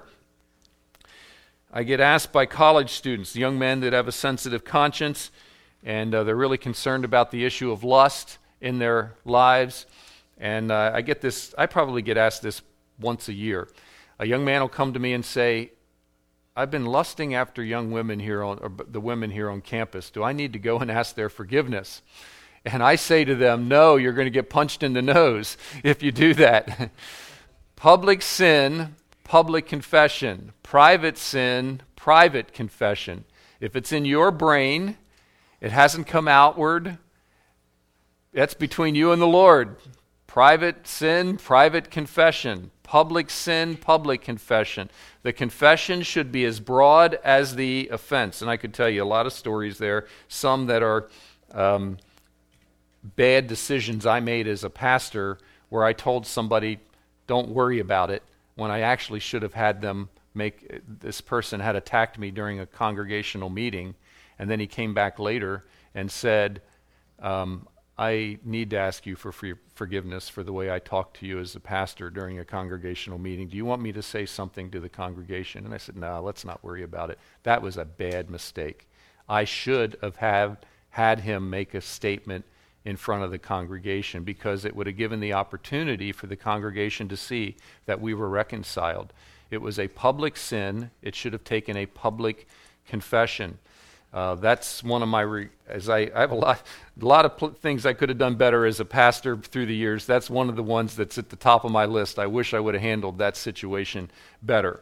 I get asked by college students, young men that have a sensitive conscience, and uh, they're really concerned about the issue of lust in their lives. And uh, I get this, I probably get asked this once a year. A young man will come to me and say, I've been lusting after young women here on, or the women here on campus. Do I need to go and ask their forgiveness? And I say to them, no, you're going to get punched in the nose if you do that. Public sin, public confession. Private sin, private confession. If it's in your brain, it hasn't come outward, that's between you and the Lord. Private sin, private confession. Public sin, public confession. The confession should be as broad as the offense. And I could tell you a lot of stories there, some that are um, bad decisions I made as a pastor where I told somebody, don't worry about it, when I actually should have had them make, this person had attacked me during a congregational meeting, and then he came back later and said, um, I need to ask you for free forgiveness for the way I talked to you as a pastor during a congregational meeting. Do you want me to say something to the congregation? And I said, no, let's not worry about it. That was a bad mistake. I should have had, had him make a statement in front of the congregation, because it would have given the opportunity for the congregation to see that we were reconciled. It was a public sin. It should have taken a public confession. Uh, that's one of my, re- as I, I have a lot, a lot of pl- things I could have done better as a pastor through the years. That's one of the ones that's at the top of my list. I wish I would have handled that situation better.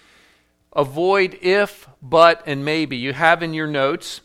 Avoid if, but, and maybe. You have in your notes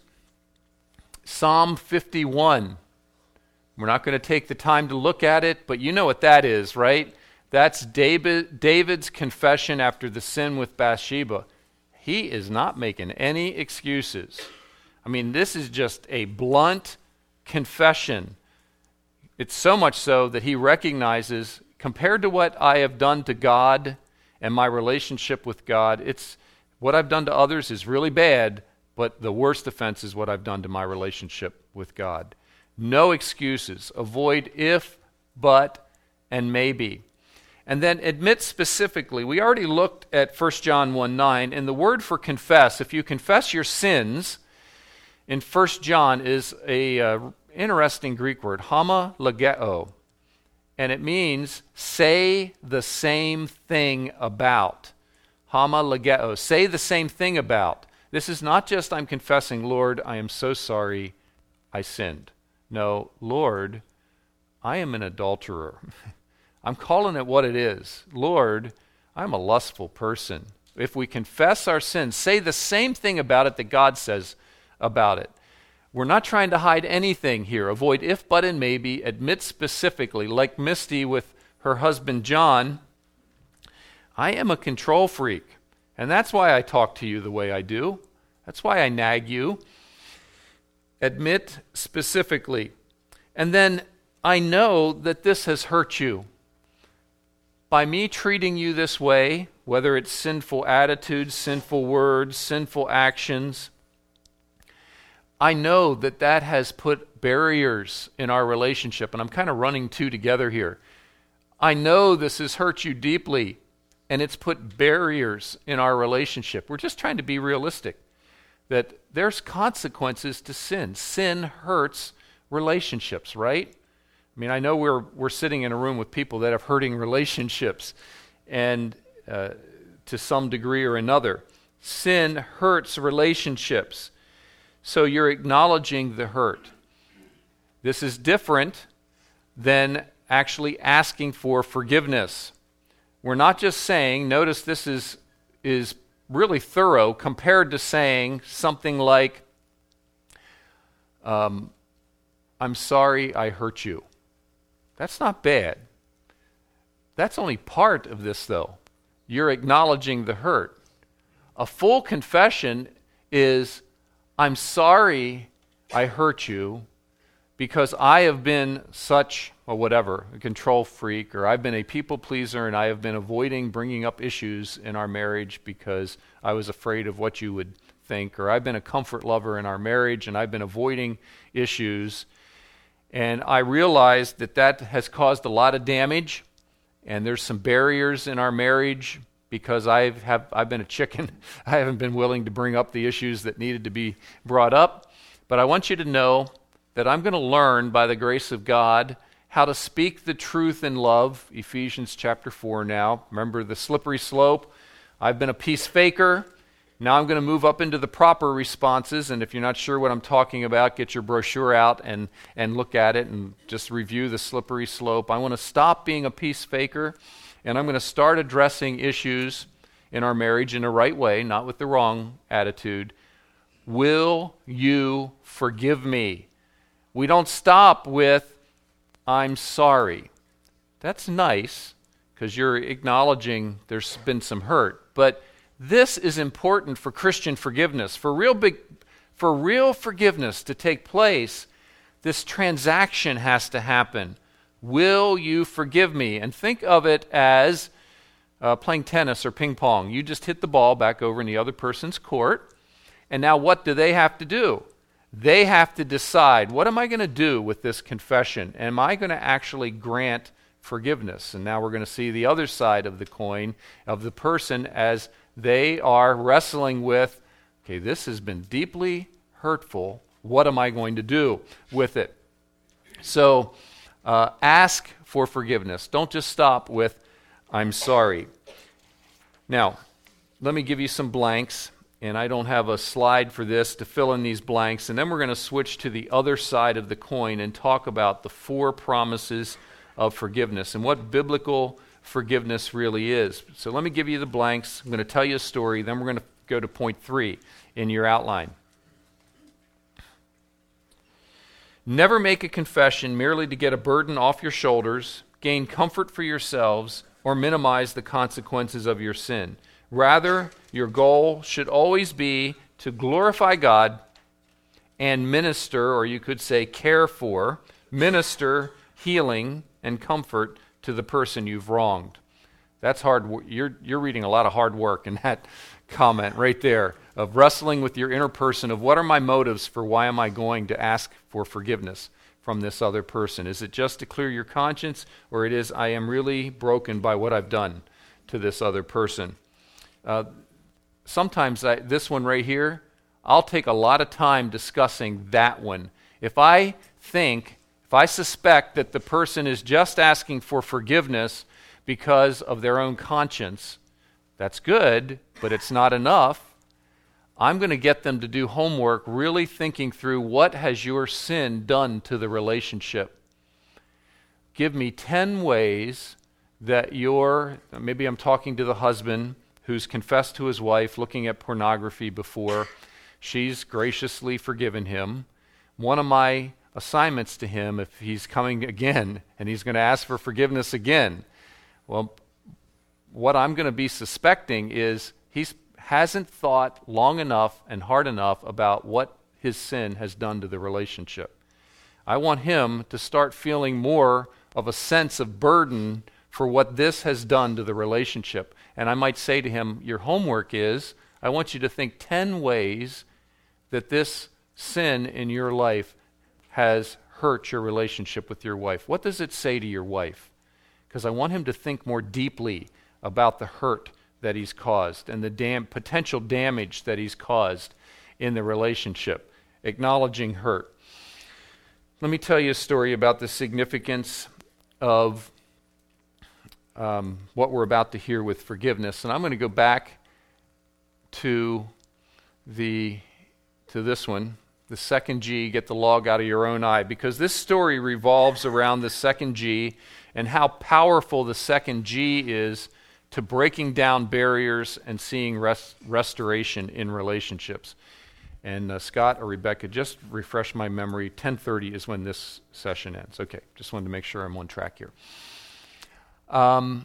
Psalm fifty-one. We're not going to take the time to look at it, but you know what that is, right? That's David, David's confession after the sin with Bathsheba. He is not making any excuses. I mean, this is just a blunt confession. It's so much so that he recognizes, compared to what I have done to God and my relationship with God, it's what I've done to others is really bad, but the worst offense is what I've done to my relationship with God. No excuses. Avoid if, but, and maybe. And then admit specifically. We already looked at First John one nine, and the word for confess, if you confess your sins, in First John is a uh, interesting Greek word, homologeo, and it means say the same thing about. Homologeo, say the same thing about. This is not just I'm confessing, Lord, I am so sorry I sinned. No, Lord, I am an adulterer. I'm calling it what it is. Lord, I'm a lustful person. If we confess our sins, say the same thing about it that God says about it. We're not trying to hide anything here. Avoid if, but, and maybe. Admit specifically, like Misty with her husband John, I am a control freak. And that's why I talk to you the way I do. That's why I nag you. Admit specifically. And then I know that this has hurt you. By me treating you this way, whether it's sinful attitudes, sinful words, sinful actions, I know that that has put barriers in our relationship, and I'm kind of running two together here. I know this has hurt you deeply, and it's put barriers in our relationship. We're just trying to be realistic, that there's consequences to sin. Sin hurts relationships, right? I mean, I know we're we're sitting in a room with people that have hurting relationships, and uh, to some degree or another, sin hurts relationships. So you're acknowledging the hurt. This is different than actually asking for forgiveness. We're not just saying, notice this is is really thorough compared to saying something like, um, I'm sorry I hurt you. That's not bad. That's only part of this, though. You're acknowledging the hurt. A full confession is, I'm sorry I hurt you because I have been such, or whatever, a control freak, or I've been a people pleaser and I have been avoiding bringing up issues in our marriage because I was afraid of what you would think, or I've been a comfort lover in our marriage and I've been avoiding issues. And I realized that that has caused a lot of damage, and there's some barriers in our marriage because I've have I've been a chicken. I haven't been willing to bring up the issues that needed to be brought up. But I want you to know that I'm going to learn by the grace of God how to speak the truth in love. Ephesians chapter four now. Remember the slippery slope? I've been a peace faker. Now I'm going to move up into the proper responses, and if you're not sure what I'm talking about, get your brochure out and, and look at it and just review the slippery slope. I want to stop being a peace faker, and I'm going to start addressing issues in our marriage in the right way, not with the wrong attitude. Will you forgive me? We don't stop with, I'm sorry. That's nice, because you're acknowledging there's been some hurt, but this is important for Christian forgiveness. For real big, for real forgiveness to take place, this transaction has to happen. Will you forgive me? And think of it as uh, playing tennis or ping pong. You just hit the ball back over in the other person's court, and now what do they have to do? They have to decide, what am I going to do with this confession? Am I going to actually grant forgiveness? And now we're going to see the other side of the coin of the person as they are wrestling with, okay, this has been deeply hurtful. What am I going to do with it? So uh, ask for forgiveness. Don't just stop with, I'm sorry. Now, let me give you some blanks, and I don't have a slide for this to fill in these blanks, and then we're going to switch to the other side of the coin and talk about the four promises of forgiveness and what biblical forgiveness really is. So let me give you the blanks. I'm going to tell you a story, then we're going to go to point three in your outline. Never make a confession merely to get a burden off your shoulders, gain comfort for yourselves, or minimize the consequences of your sin. Rather, your goal should always be to glorify God and minister, or you could say care for, minister healing and comfort to the person you've wronged. That's hard. You're, you're reading a lot of hard work in that comment right there of wrestling with your inner person of what are my motives for why am I going to ask for forgiveness from this other person? Is it just to clear your conscience, or it is I am really broken by what I've done to this other person? Uh, sometimes I, this one right here, I'll take a lot of time discussing that one. If I think, if I suspect that the person is just asking for forgiveness because of their own conscience, that's good, but it's not enough. I'm going to get them to do homework, really thinking through what has your sin done to the relationship. Give me ten ways that your, maybe I'm talking to the husband who's confessed to his wife looking at pornography before. She's graciously forgiven him. One of my assignments to him, if he's coming again and he's going to ask for forgiveness again, well, what I'm going to be suspecting is he's hasn't thought long enough and hard enough about what his sin has done to the relationship. I want him to start feeling more of a sense of burden for what this has done to the relationship. And I might say to him, your homework is, I want you to think ten ways that this sin in your life has hurt your relationship with your wife. What does it say to your wife? Because I want him to think more deeply about the hurt that he's caused and the dam- potential damage that he's caused in the relationship, acknowledging hurt. Let me tell you a story about the significance of um, what we're about to hear with forgiveness. And I'm going to go back to the to this one, the second G, get the log out of your own eye, because this story revolves around the second G and how powerful the second G is to breaking down barriers and seeing rest, restoration in relationships. And uh, Scott or Rebecca, just refresh my memory, ten thirty is when this session ends. Okay, just wanted to make sure I'm on track here. Um,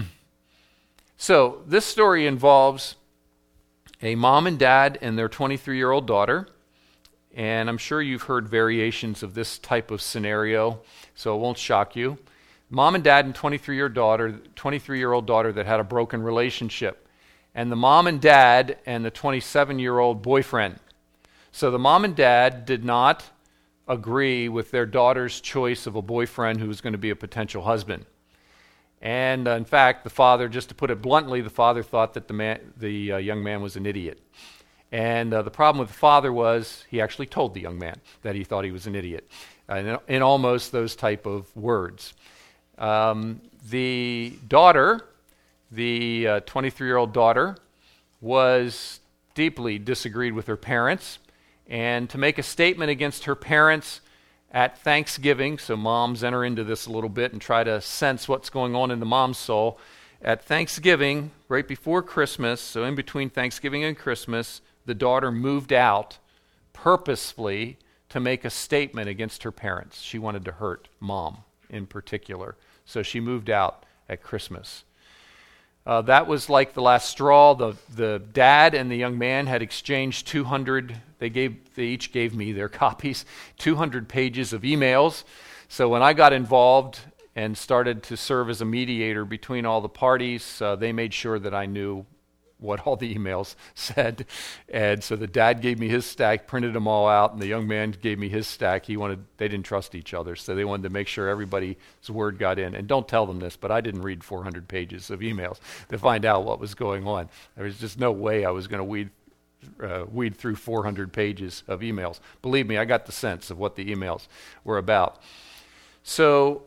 so this story involves a mom and dad and their twenty-three-year-old daughter, and I'm sure you've heard variations of this type of scenario, so it won't shock you. Mom and dad and twenty-three-year-old daughter, twenty-three-year-old daughter that had a broken relationship. And the mom and dad and the twenty-seven-year-old boyfriend. So the mom and dad did not agree with their daughter's choice of a boyfriend who was going to be a potential husband. And uh, in fact, the father, just to put it bluntly, the father thought that the man, the uh, young man was an idiot. And uh, the problem with the father was he actually told the young man that he thought he was an idiot, uh, in, in almost those type of words. Um, the daughter, the uh, twenty-three-year-old daughter, was deeply disagreed with her parents, and to make a statement against her parents at Thanksgiving, so moms enter into this a little bit and try to sense what's going on in the mom's soul. At Thanksgiving, right before Christmas, so in between Thanksgiving and Christmas, the daughter moved out purposefully to make a statement against her parents. She wanted to hurt mom in particular. So she moved out at Christmas. Uh, that was like the last straw. The the dad and the young man had exchanged two hundred, they gave they each gave me their copies, two hundred pages of emails. So when I got involved and started to serve as a mediator between all the parties, uh, they made sure that I knew what all the emails said. And so the dad gave me his stack, printed them all out, and the young man gave me his stack. He wanted, they didn't trust each other, so they wanted to make sure everybody's word got in. And don't tell them this, but I didn't read four hundred pages of emails to find out what was going on. There was just no way I was going to weed, uh, weed through four hundred pages of emails. Believe me, I got the sense of what the emails were about. So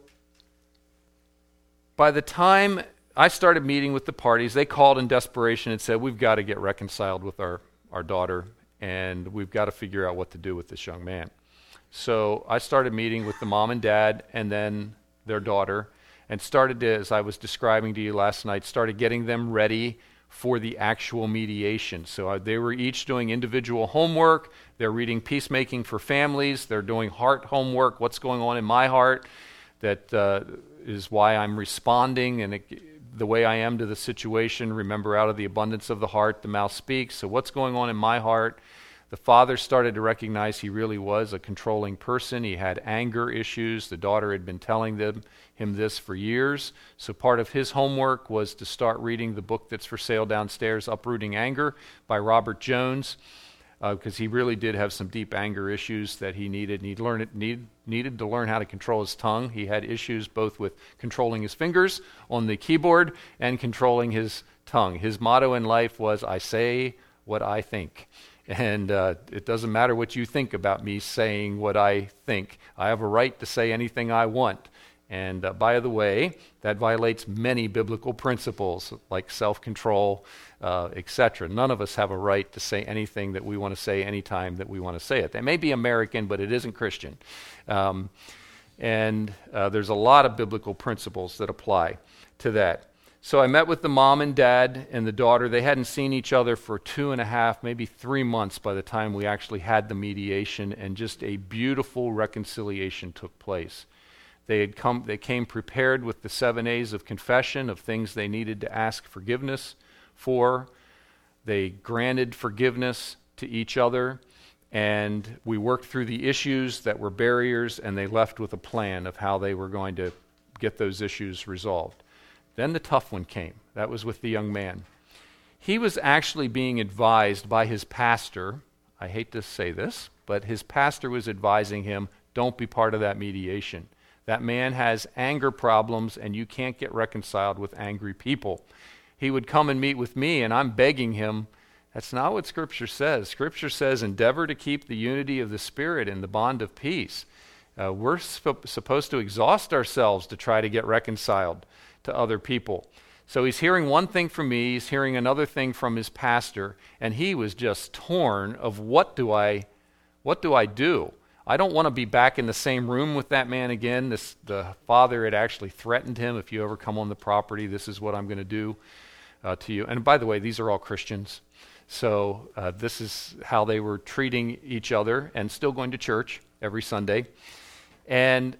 by the time I started meeting with the parties, they called in desperation and said, we've got to get reconciled with our, our daughter, and we've got to figure out what to do with this young man. So I started meeting with the mom and dad and then their daughter, and started to, as I was describing to you last night, started getting them ready for the actual mediation. So uh, they were each doing individual homework. They're reading Peacemaking for Families. They're doing heart homework, what's going on in my heart. That uh, is why I'm responding and it, the way I am to the situation. Remember, out of the abundance of the heart, the mouth speaks. So what's going on in my heart? The father started to recognize he really was a controlling person. He had anger issues. The daughter had been telling them, him this for years. So part of his homework was to start reading the book that's for sale downstairs, Uprooting Anger by Robert Jones, because uh, he really did have some deep anger issues that he needed. And he learned it, need, needed to learn how to control his tongue. He had issues both with controlling his fingers on the keyboard and controlling his tongue. His motto in life was, I say what I think. And uh, it doesn't matter what you think about me saying what I think. I have a right to say anything I want. And uh, by the way, that violates many biblical principles like self-control, uh, et cetera. None of us have a right to say anything that we want to say anytime that we want to say it. That may be American, but it isn't Christian. Um, and uh, there's a lot of biblical principles that apply to that. So I met with the mom and dad and the daughter. They hadn't seen each other for two and a half, maybe three months by the time we actually had the mediation, and just a beautiful reconciliation took place. They had come, they came prepared with the seven A's of confession of things they needed to ask forgiveness for. They granted forgiveness to each other, and we worked through the issues that were barriers, and they left with a plan of how they were going to get those issues resolved. Then the tough one came. That was with the young man. He was actually being advised by his pastor. I hate to say this, but his pastor was advising him, don't be part of that mediation. That man has anger problems, and you can't get reconciled with angry people. He would come and meet with me, and I'm begging him. That's not what Scripture says. Scripture says, endeavor to keep the unity of the Spirit in the bond of peace. Uh, we're sp- supposed to exhaust ourselves to try to get reconciled to other people. So he's hearing one thing from me, he's hearing another thing from his pastor, and he was just torn of what do I, what do I do? I don't want to be back in the same room with that man again. This, the father had actually threatened him, if you ever come on the property, this is what I'm going to do uh, to you. And by the way, these are all Christians. So uh, this is how they were treating each other and still going to church every Sunday. And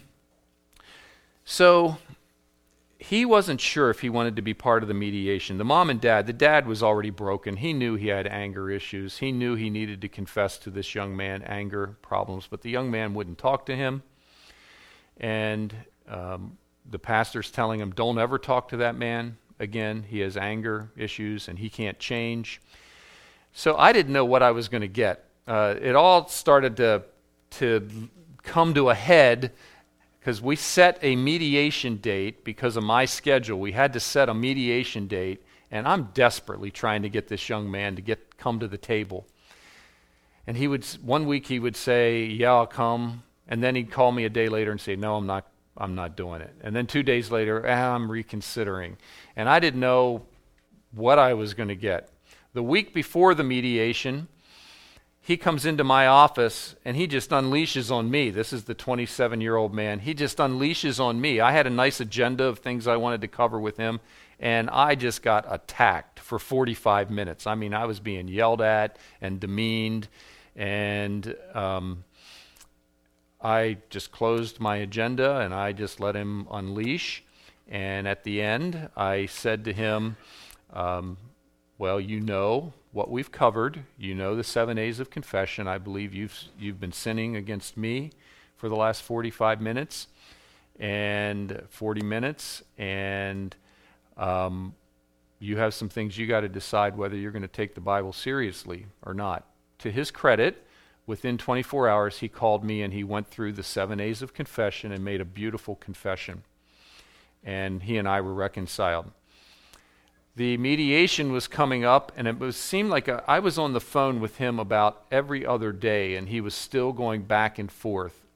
so he wasn't sure if he wanted to be part of the mediation. The mom and dad, the dad was already broken. He knew he had anger issues. He knew he needed to confess to this young man anger problems, but the young man wouldn't talk to him. And um, the pastor's telling him, don't ever talk to that man again. He has anger issues and he can't change. So I didn't know what I was going to get. Uh, it all started to, to come to a head because we set a mediation date because of my schedule. We had to set a mediation date, and I'm desperately trying to get this young man to get come to the table. And he would, one week he would say, yeah, I'll come. And then he'd call me a day later and say, no, I'm not, I'm not doing it. And then two days later, ah, I'm reconsidering. And I didn't know what I was going to get. The week before the mediation, he comes into my office and he just unleashes on me. This is the twenty-seven-year-old man. He just unleashes on me. I had a nice agenda of things I wanted to cover with him, and I just got attacked for forty-five minutes. I mean, I was being yelled at and demeaned, and um, I just closed my agenda and I just let him unleash. And at the end, I said to him, um, well, you know what we've covered. You know the seven A's of confession. I believe you've you've been sinning against me for the last forty-five minutes and forty minutes, and um, you have some things you got to decide whether you're going to take the Bible seriously or not. To his credit, within twenty-four hours, he called me and he went through the seven A's of confession and made a beautiful confession. And he and I were reconciled. The mediation was coming up, and it was seemed like a, I was on the phone with him about every other day, and he was still going back and forth.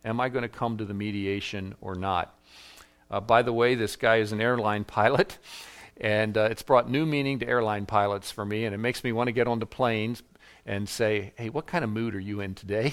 Am I going to come to the mediation or not? Uh, by the way, this guy is an airline pilot, and uh, it's brought new meaning to airline pilots for me, and it makes me want to get onto planes and say, hey, what kind of mood are you in today?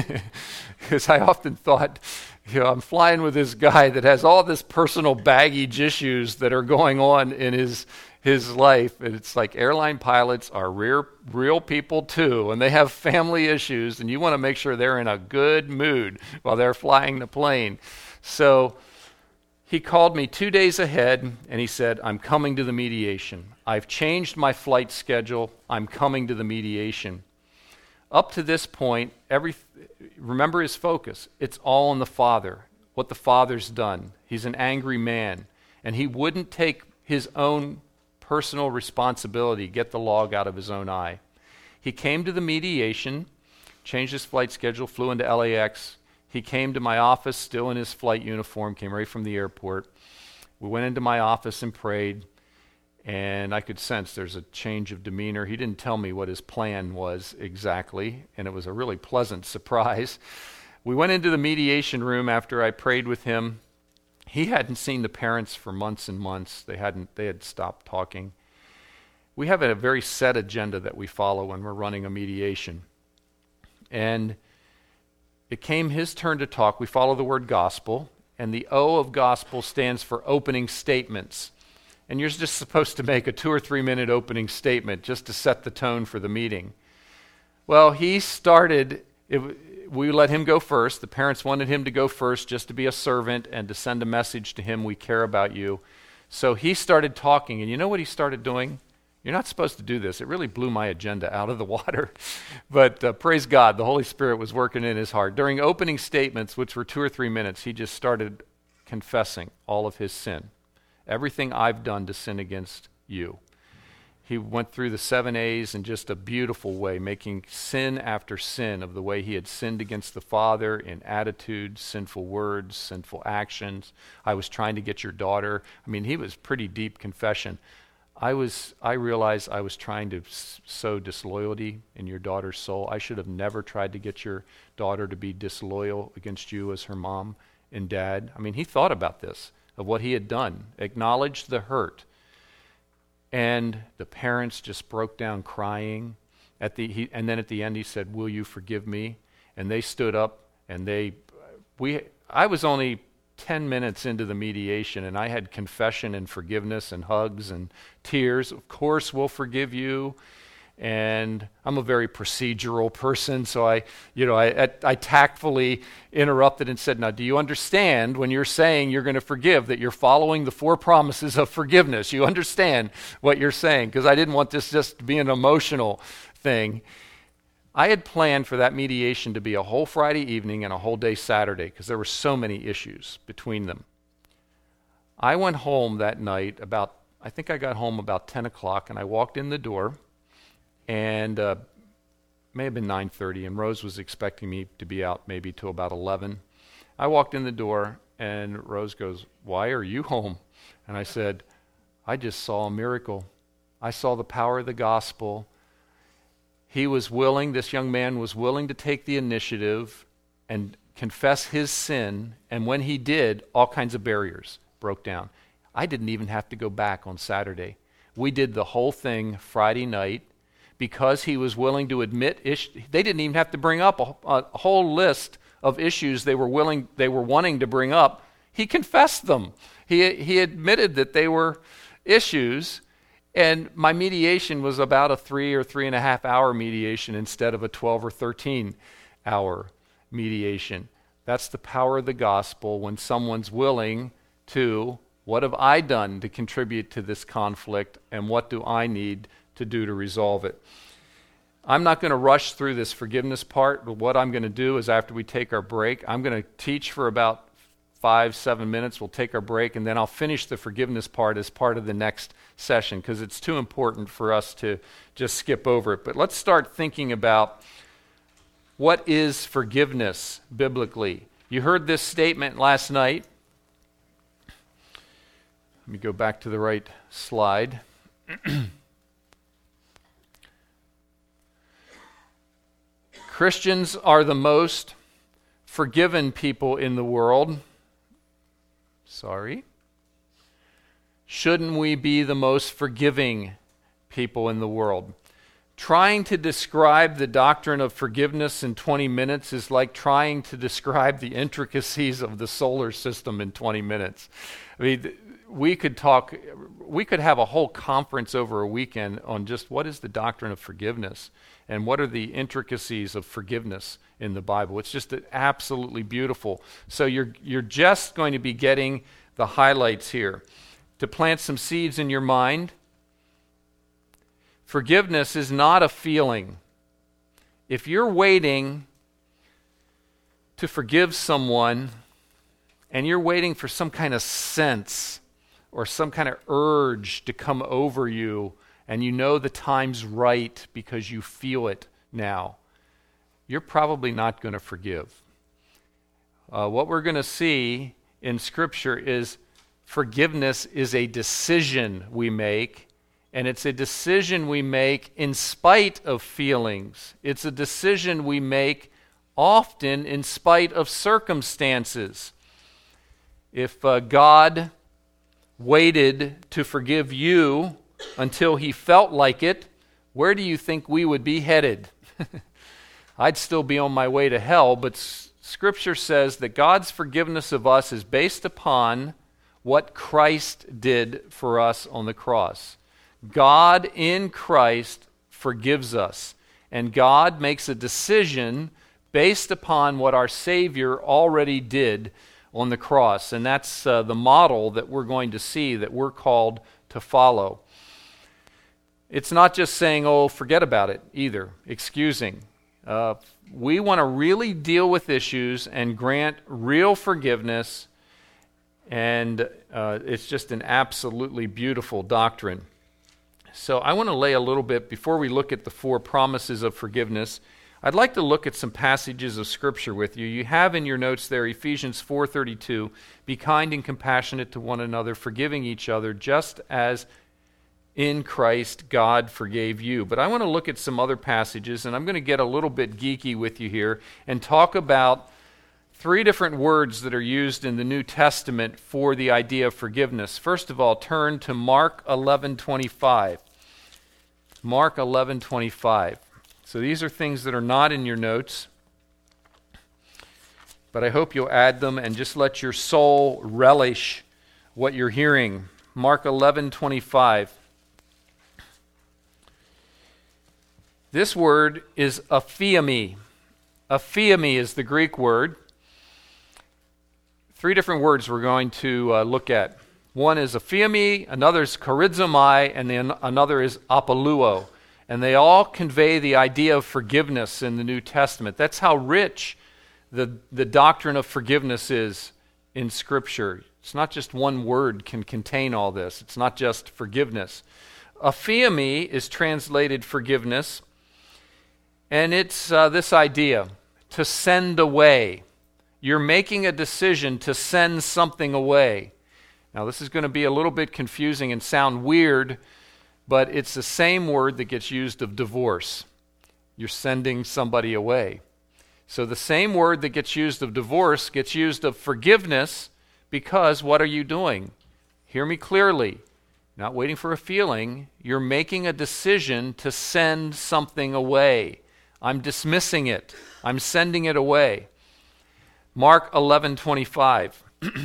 Because I often thought, you know, I'm flying with this guy that has all this personal baggage issues that are going on in his his life. And it's like airline pilots are real, real people too, and they have family issues, and you want to make sure they're in a good mood while they're flying the plane. So he called me two days ahead, and he said, I'm coming to the mediation. I've changed my flight schedule. I'm coming to the mediation. Up to this point, every remember his focus. It's all on the Father, what the Father's done. He's an angry man, and he wouldn't take his own personal responsibility, get the log out of his own eye. He came to the mediation, changed his flight schedule, flew into L A X. He came to my office still in his flight uniform, came right from the airport. We went into my office and prayed, and I could sense there's a change of demeanor. He didn't tell me what his plan was exactly, and it was a really pleasant surprise. We went into the mediation room after I prayed with him. He hadn't seen the parents for months and months. They hadn't. They had stopped talking. We have a very set agenda that we follow when we're running a mediation. And it came his turn to talk. We follow the word gospel, and the O of gospel stands for opening statements. And you're just supposed to make a two or three minute opening statement just to set the tone for the meeting. Well, he started, it, we let him go first. The parents wanted him to go first just to be a servant and to send a message to him, we care about you. So he started talking, and you know what he started doing? You're not supposed to do this. It really blew my agenda out of the water. But uh, praise God, the Holy Spirit was working in his heart. During opening statements, which were two or three minutes, he just started confessing all of his sin. Everything I've done to sin against you. He went through the seven A's in just a beautiful way, making sin after sin of the way he had sinned against the Father in attitudes, sinful words, sinful actions. I was trying to get your daughter. I mean, he was pretty deep confession. I was. I realized I was trying to s- sow disloyalty in your daughter's soul. I should have never tried to get your daughter to be disloyal against you as her mom and dad. I mean, he thought about this, of what he had done, acknowledged the hurt. And the parents just broke down crying. At the he, and then at the end he said, will you forgive me? And they stood up, and they, we. I was only ten minutes into the mediation, and I had confession and forgiveness and hugs and tears. Of course we'll forgive you. And I'm a very procedural person, so I, you know, I, I, I tactfully interrupted and said, now, do you understand when you're saying you're going to forgive that you're following the four promises of forgiveness? You understand what you're saying? Because I didn't want this just to be an emotional thing. I had planned for that mediation to be a whole Friday evening and a whole day Saturday because there were so many issues between them. I went home that night about, I think I got home about ten o'clock, and I walked in the door, and uh, may have been nine thirty, and Rose was expecting me to be out maybe till about eleven. I walked in the door, and Rose goes, why are you home? And I said, I just saw a miracle. I saw the power of the gospel. He was willing, this young man was willing to take the initiative and confess his sin, and when he did, all kinds of barriers broke down. I didn't even have to go back on Saturday. We did the whole thing Friday night because he was willing to admit issues. They didn't even have to bring up a, a whole list of issues they were willing, they were wanting to bring up. He confessed them. He he admitted that they were issues. And my mediation was about a three or three and a half hour mediation instead of a twelve or thirteen hour mediation. That's the power of the gospel when someone's willing to, what have I done to contribute to this conflict, and what do I need to do to resolve it? I'm not going to rush through this forgiveness part, but what I'm going to do is after we take our break, I'm going to teach for about five, seven minutes. We'll take our break, and then I'll finish the forgiveness part as part of the next session because it's too important for us to just skip over it. But let's start thinking about what is forgiveness biblically. You heard this statement last night. Let me go back to the right slide. Christians are the most forgiven people in the world. Sorry. Shouldn't we be the most forgiving people in the world? Trying to describe the doctrine of forgiveness in twenty minutes is like trying to describe the intricacies of the solar system in twenty minutes. I mean, we could talk, we could have a whole conference over a weekend on just what is the doctrine of forgiveness and what are the intricacies of forgiveness in the Bible. It's just absolutely beautiful. So you're you're just going to be getting the highlights here. To plant some seeds in your mind, forgiveness is not a feeling. If you're waiting to forgive someone and you're waiting for some kind of sense or some kind of urge to come over you and you know the time's right because you feel it now, you're probably not going to forgive. Uh, what we're going to see in Scripture is forgiveness is a decision we make, and it's a decision we make in spite of feelings. It's a decision we make often in spite of circumstances. If uh, God waited to forgive you until he felt like it, where do you think we would be headed? I'd still be on my way to hell, but s- Scripture says that God's forgiveness of us is based upon what Christ did for us on the cross. God in Christ forgives us, and God makes a decision based upon what our Savior already did on the cross, and that's uh, the model that we're going to see that we're called to follow. It's not just saying, oh, forget about it either, excusing. Uh, we want to really deal with issues and grant real forgiveness, and uh, it's just an absolutely beautiful doctrine. So I want to lay a little bit, before we look at the four promises of forgiveness, I'd like to look at some passages of Scripture with you. You have in your notes there Ephesians four thirty-two, be kind and compassionate to one another, forgiving each other, just as in Christ God forgave you. But I want to look at some other passages, and I'm going to get a little bit geeky with you here and talk about three different words that are used in the New Testament for the idea of forgiveness. First of all, turn to Mark eleven twenty-five. Mark eleven twenty-five. So these are things that are not in your notes, but I hope you'll add them and just let your soul relish what you're hearing. Mark eleven twenty-five. This word is aphiemi. Aphiemi is the Greek word. Three different words we're going to uh, look at. One is aphiemi, another is charizomai, and then another is apoluo. And they all convey the idea of forgiveness in the New Testament. That's how rich the, the doctrine of forgiveness is in Scripture. It's not just one word can contain all this. It's not just forgiveness. Aphiemi is translated forgiveness, and it's uh, this idea, to send away. You're making a decision to send something away. Now, this is going to be a little bit confusing and sound weird, but it's the same word that gets used of divorce. You're sending somebody away. So the same word that gets used of divorce gets used of forgiveness, because what are you doing? Hear me clearly. Not waiting for a feeling. You're making a decision to send something away. I'm dismissing it. I'm sending it away. Mark eleven twenty-five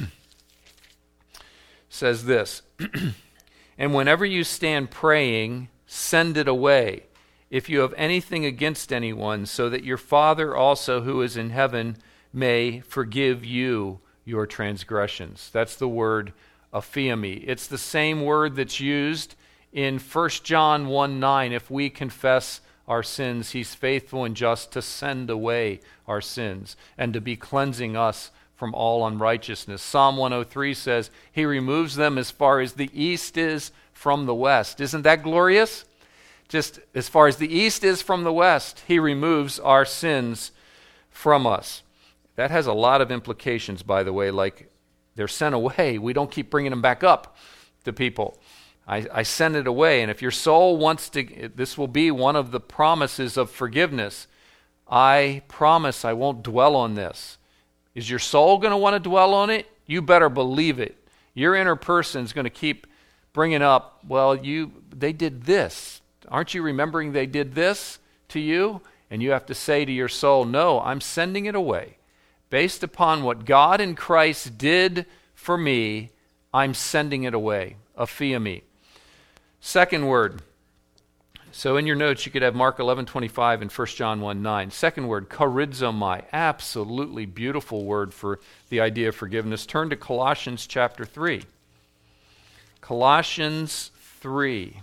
says this, and whenever you stand praying, send it away, if you have anything against anyone, so that your Father also who is in heaven may forgive you your transgressions. That's the word aphiemi. It's the same word that's used in First John one nine. If we confess our sins, he's faithful and just to send away our sins and to be cleansing us from all unrighteousness. Psalm one oh three says, he removes them as far as the east is from the west. Isn't that glorious? Just as far as the east is from the west, he removes our sins from us. That has a lot of implications, by the way, like they're sent away. We don't keep bringing them back up to people. I, I send it away. And if your soul wants to, this will be one of the promises of forgiveness. I promise I won't dwell on this. Is your soul going to want to dwell on it? You better believe it. Your inner person is going to keep bringing up, well, you they did this. Aren't you remembering they did this to you? And you have to say to your soul, no, I'm sending it away. Based upon what God in Christ did for me, I'm sending it away. Aphiemi. Second word. So in your notes, you could have Mark eleven twenty-five and First John one nine. Second word, charizomai. Absolutely beautiful word for the idea of forgiveness. Turn to Colossians chapter three. Colossians three.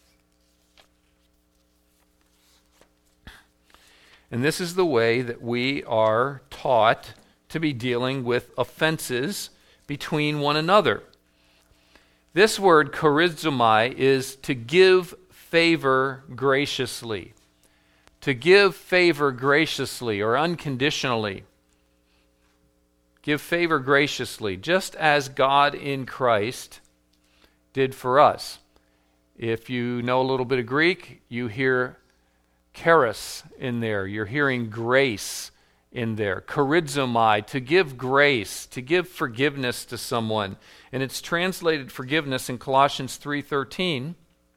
And this is the way that we are taught to be dealing with offenses between one another. This word, charizomai, is to give favor graciously. To give favor graciously or unconditionally. Give favor graciously, just as God in Christ did for us. If you know a little bit of Greek, you hear charis in there. You're hearing grace in there. Charizomai, to give grace, to give forgiveness to someone. And it's translated forgiveness in Colossians three thirteen.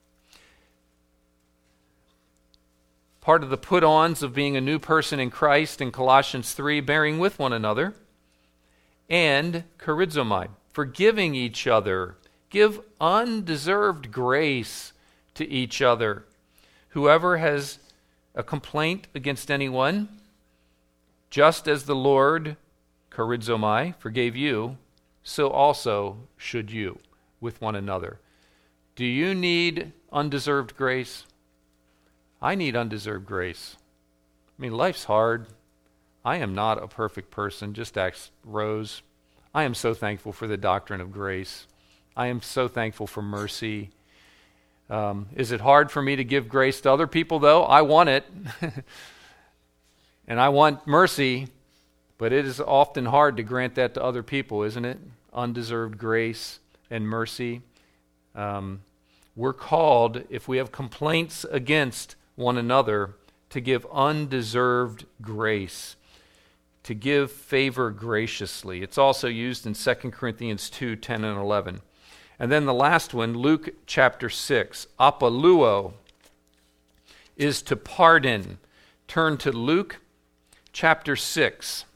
Part of the put-ons of being a new person in Christ in Colossians three, bearing with one another. And charizomai, forgiving each other. Give undeserved grace to each other. Whoever has a complaint against anyone, just as the Lord, charizomai, forgave you, so also should you with one another. Do you need undeserved grace? I need undeserved grace. I mean, life's hard. I am not a perfect person, just ask Rose. I am so thankful for the doctrine of grace. I am so thankful for mercy. Um, is it hard for me to give grace to other people, though? I want it. And I want mercy, but it is often hard to grant that to other people, isn't it? Undeserved grace and mercy. Um, we're called, if we have complaints against one another, to give undeserved grace, to give favor graciously. It's also used in Second Corinthians two ten and eleven. And then the last one, Luke chapter six, apoluo, is to pardon. Turn to Luke chapter six.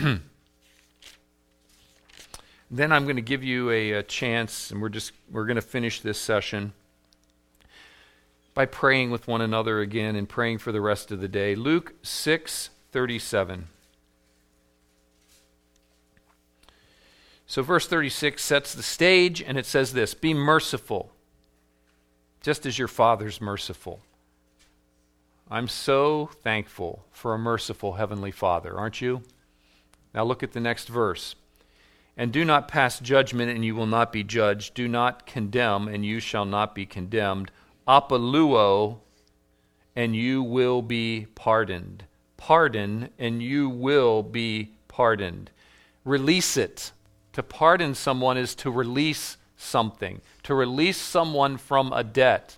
Then I'm going to give you a, a chance, and we're just we're going to finish this session by praying with one another again and praying for the rest of the day. Luke six thirty-seven. So verse thirty-six sets the stage, and it says this: be merciful, just as your Father's merciful. I'm so thankful for a merciful Heavenly Father, aren't you? Now look at the next verse. And do not pass judgment, and you will not be judged. Do not condemn, and you shall not be condemned. Apoluo, and you will be pardoned. Pardon, and you will be pardoned. Release it. To pardon someone is to release something, to release someone from a debt.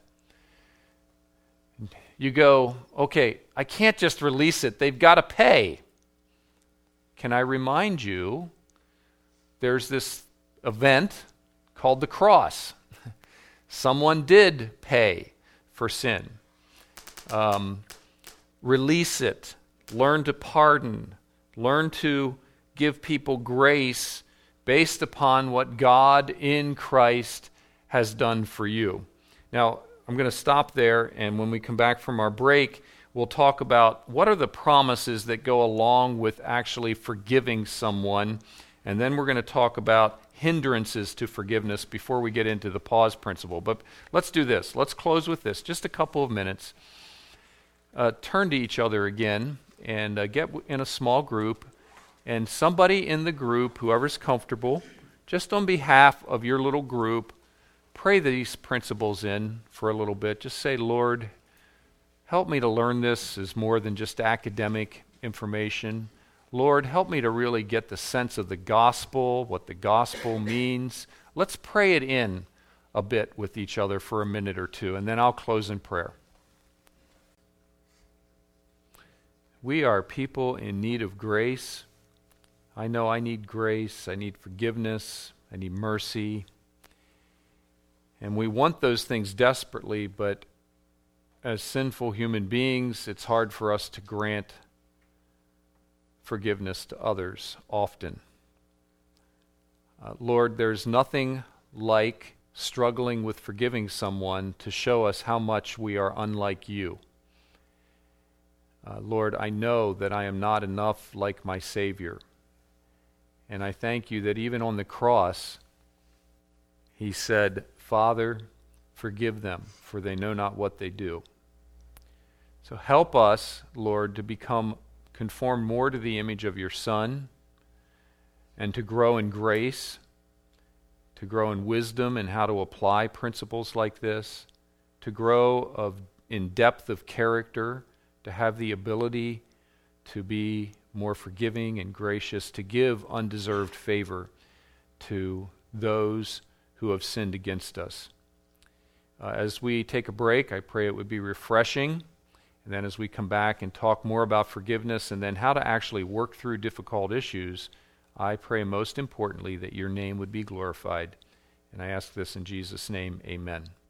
You go, okay, I can't just release it. They've got to pay. Can I remind you, there's this event called the cross. Someone did pay for sin. Um, release it. Learn to pardon. Learn to give people grace based upon what God in Christ has done for you. Now, I'm going to stop there, and when we come back from our break, we'll talk about what are the promises that go along with actually forgiving someone, and then we're going to talk about hindrances to forgiveness before we get into the pause principle. But let's do this. Let's close with this. Just a couple of minutes. Uh, turn to each other again and uh, get in a small group. And somebody in the group, whoever's comfortable, just on behalf of your little group, pray these principles in for a little bit. Just say, Lord, help me to learn this as more than just academic information. Lord, help me to really get the sense of the gospel, what the gospel means. Let's pray it in a bit with each other for a minute or two, and then I'll close in prayer. We are people in need of grace. I know I need grace, I need forgiveness, I need mercy. And we want those things desperately, but as sinful human beings, it's hard for us to grant forgiveness to others often. Uh, Lord, there's nothing like struggling with forgiving someone to show us how much we are unlike you. Uh, Lord, I know that I am not enough like my Savior. And I thank you that even on the cross, he said, Father, forgive them, for they know not what they do. So help us, Lord, to become conformed more to the image of your Son, and to grow in grace, to grow in wisdom and how to apply principles like this, to grow of in depth of character, to have the ability to be more forgiving and gracious, to give undeserved favor to those who have sinned against us. Uh, as we take a break, I pray it would be refreshing. And then as we come back and talk more about forgiveness and then how to actually work through difficult issues, I pray most importantly that your name would be glorified. And I ask this in Jesus' name, amen.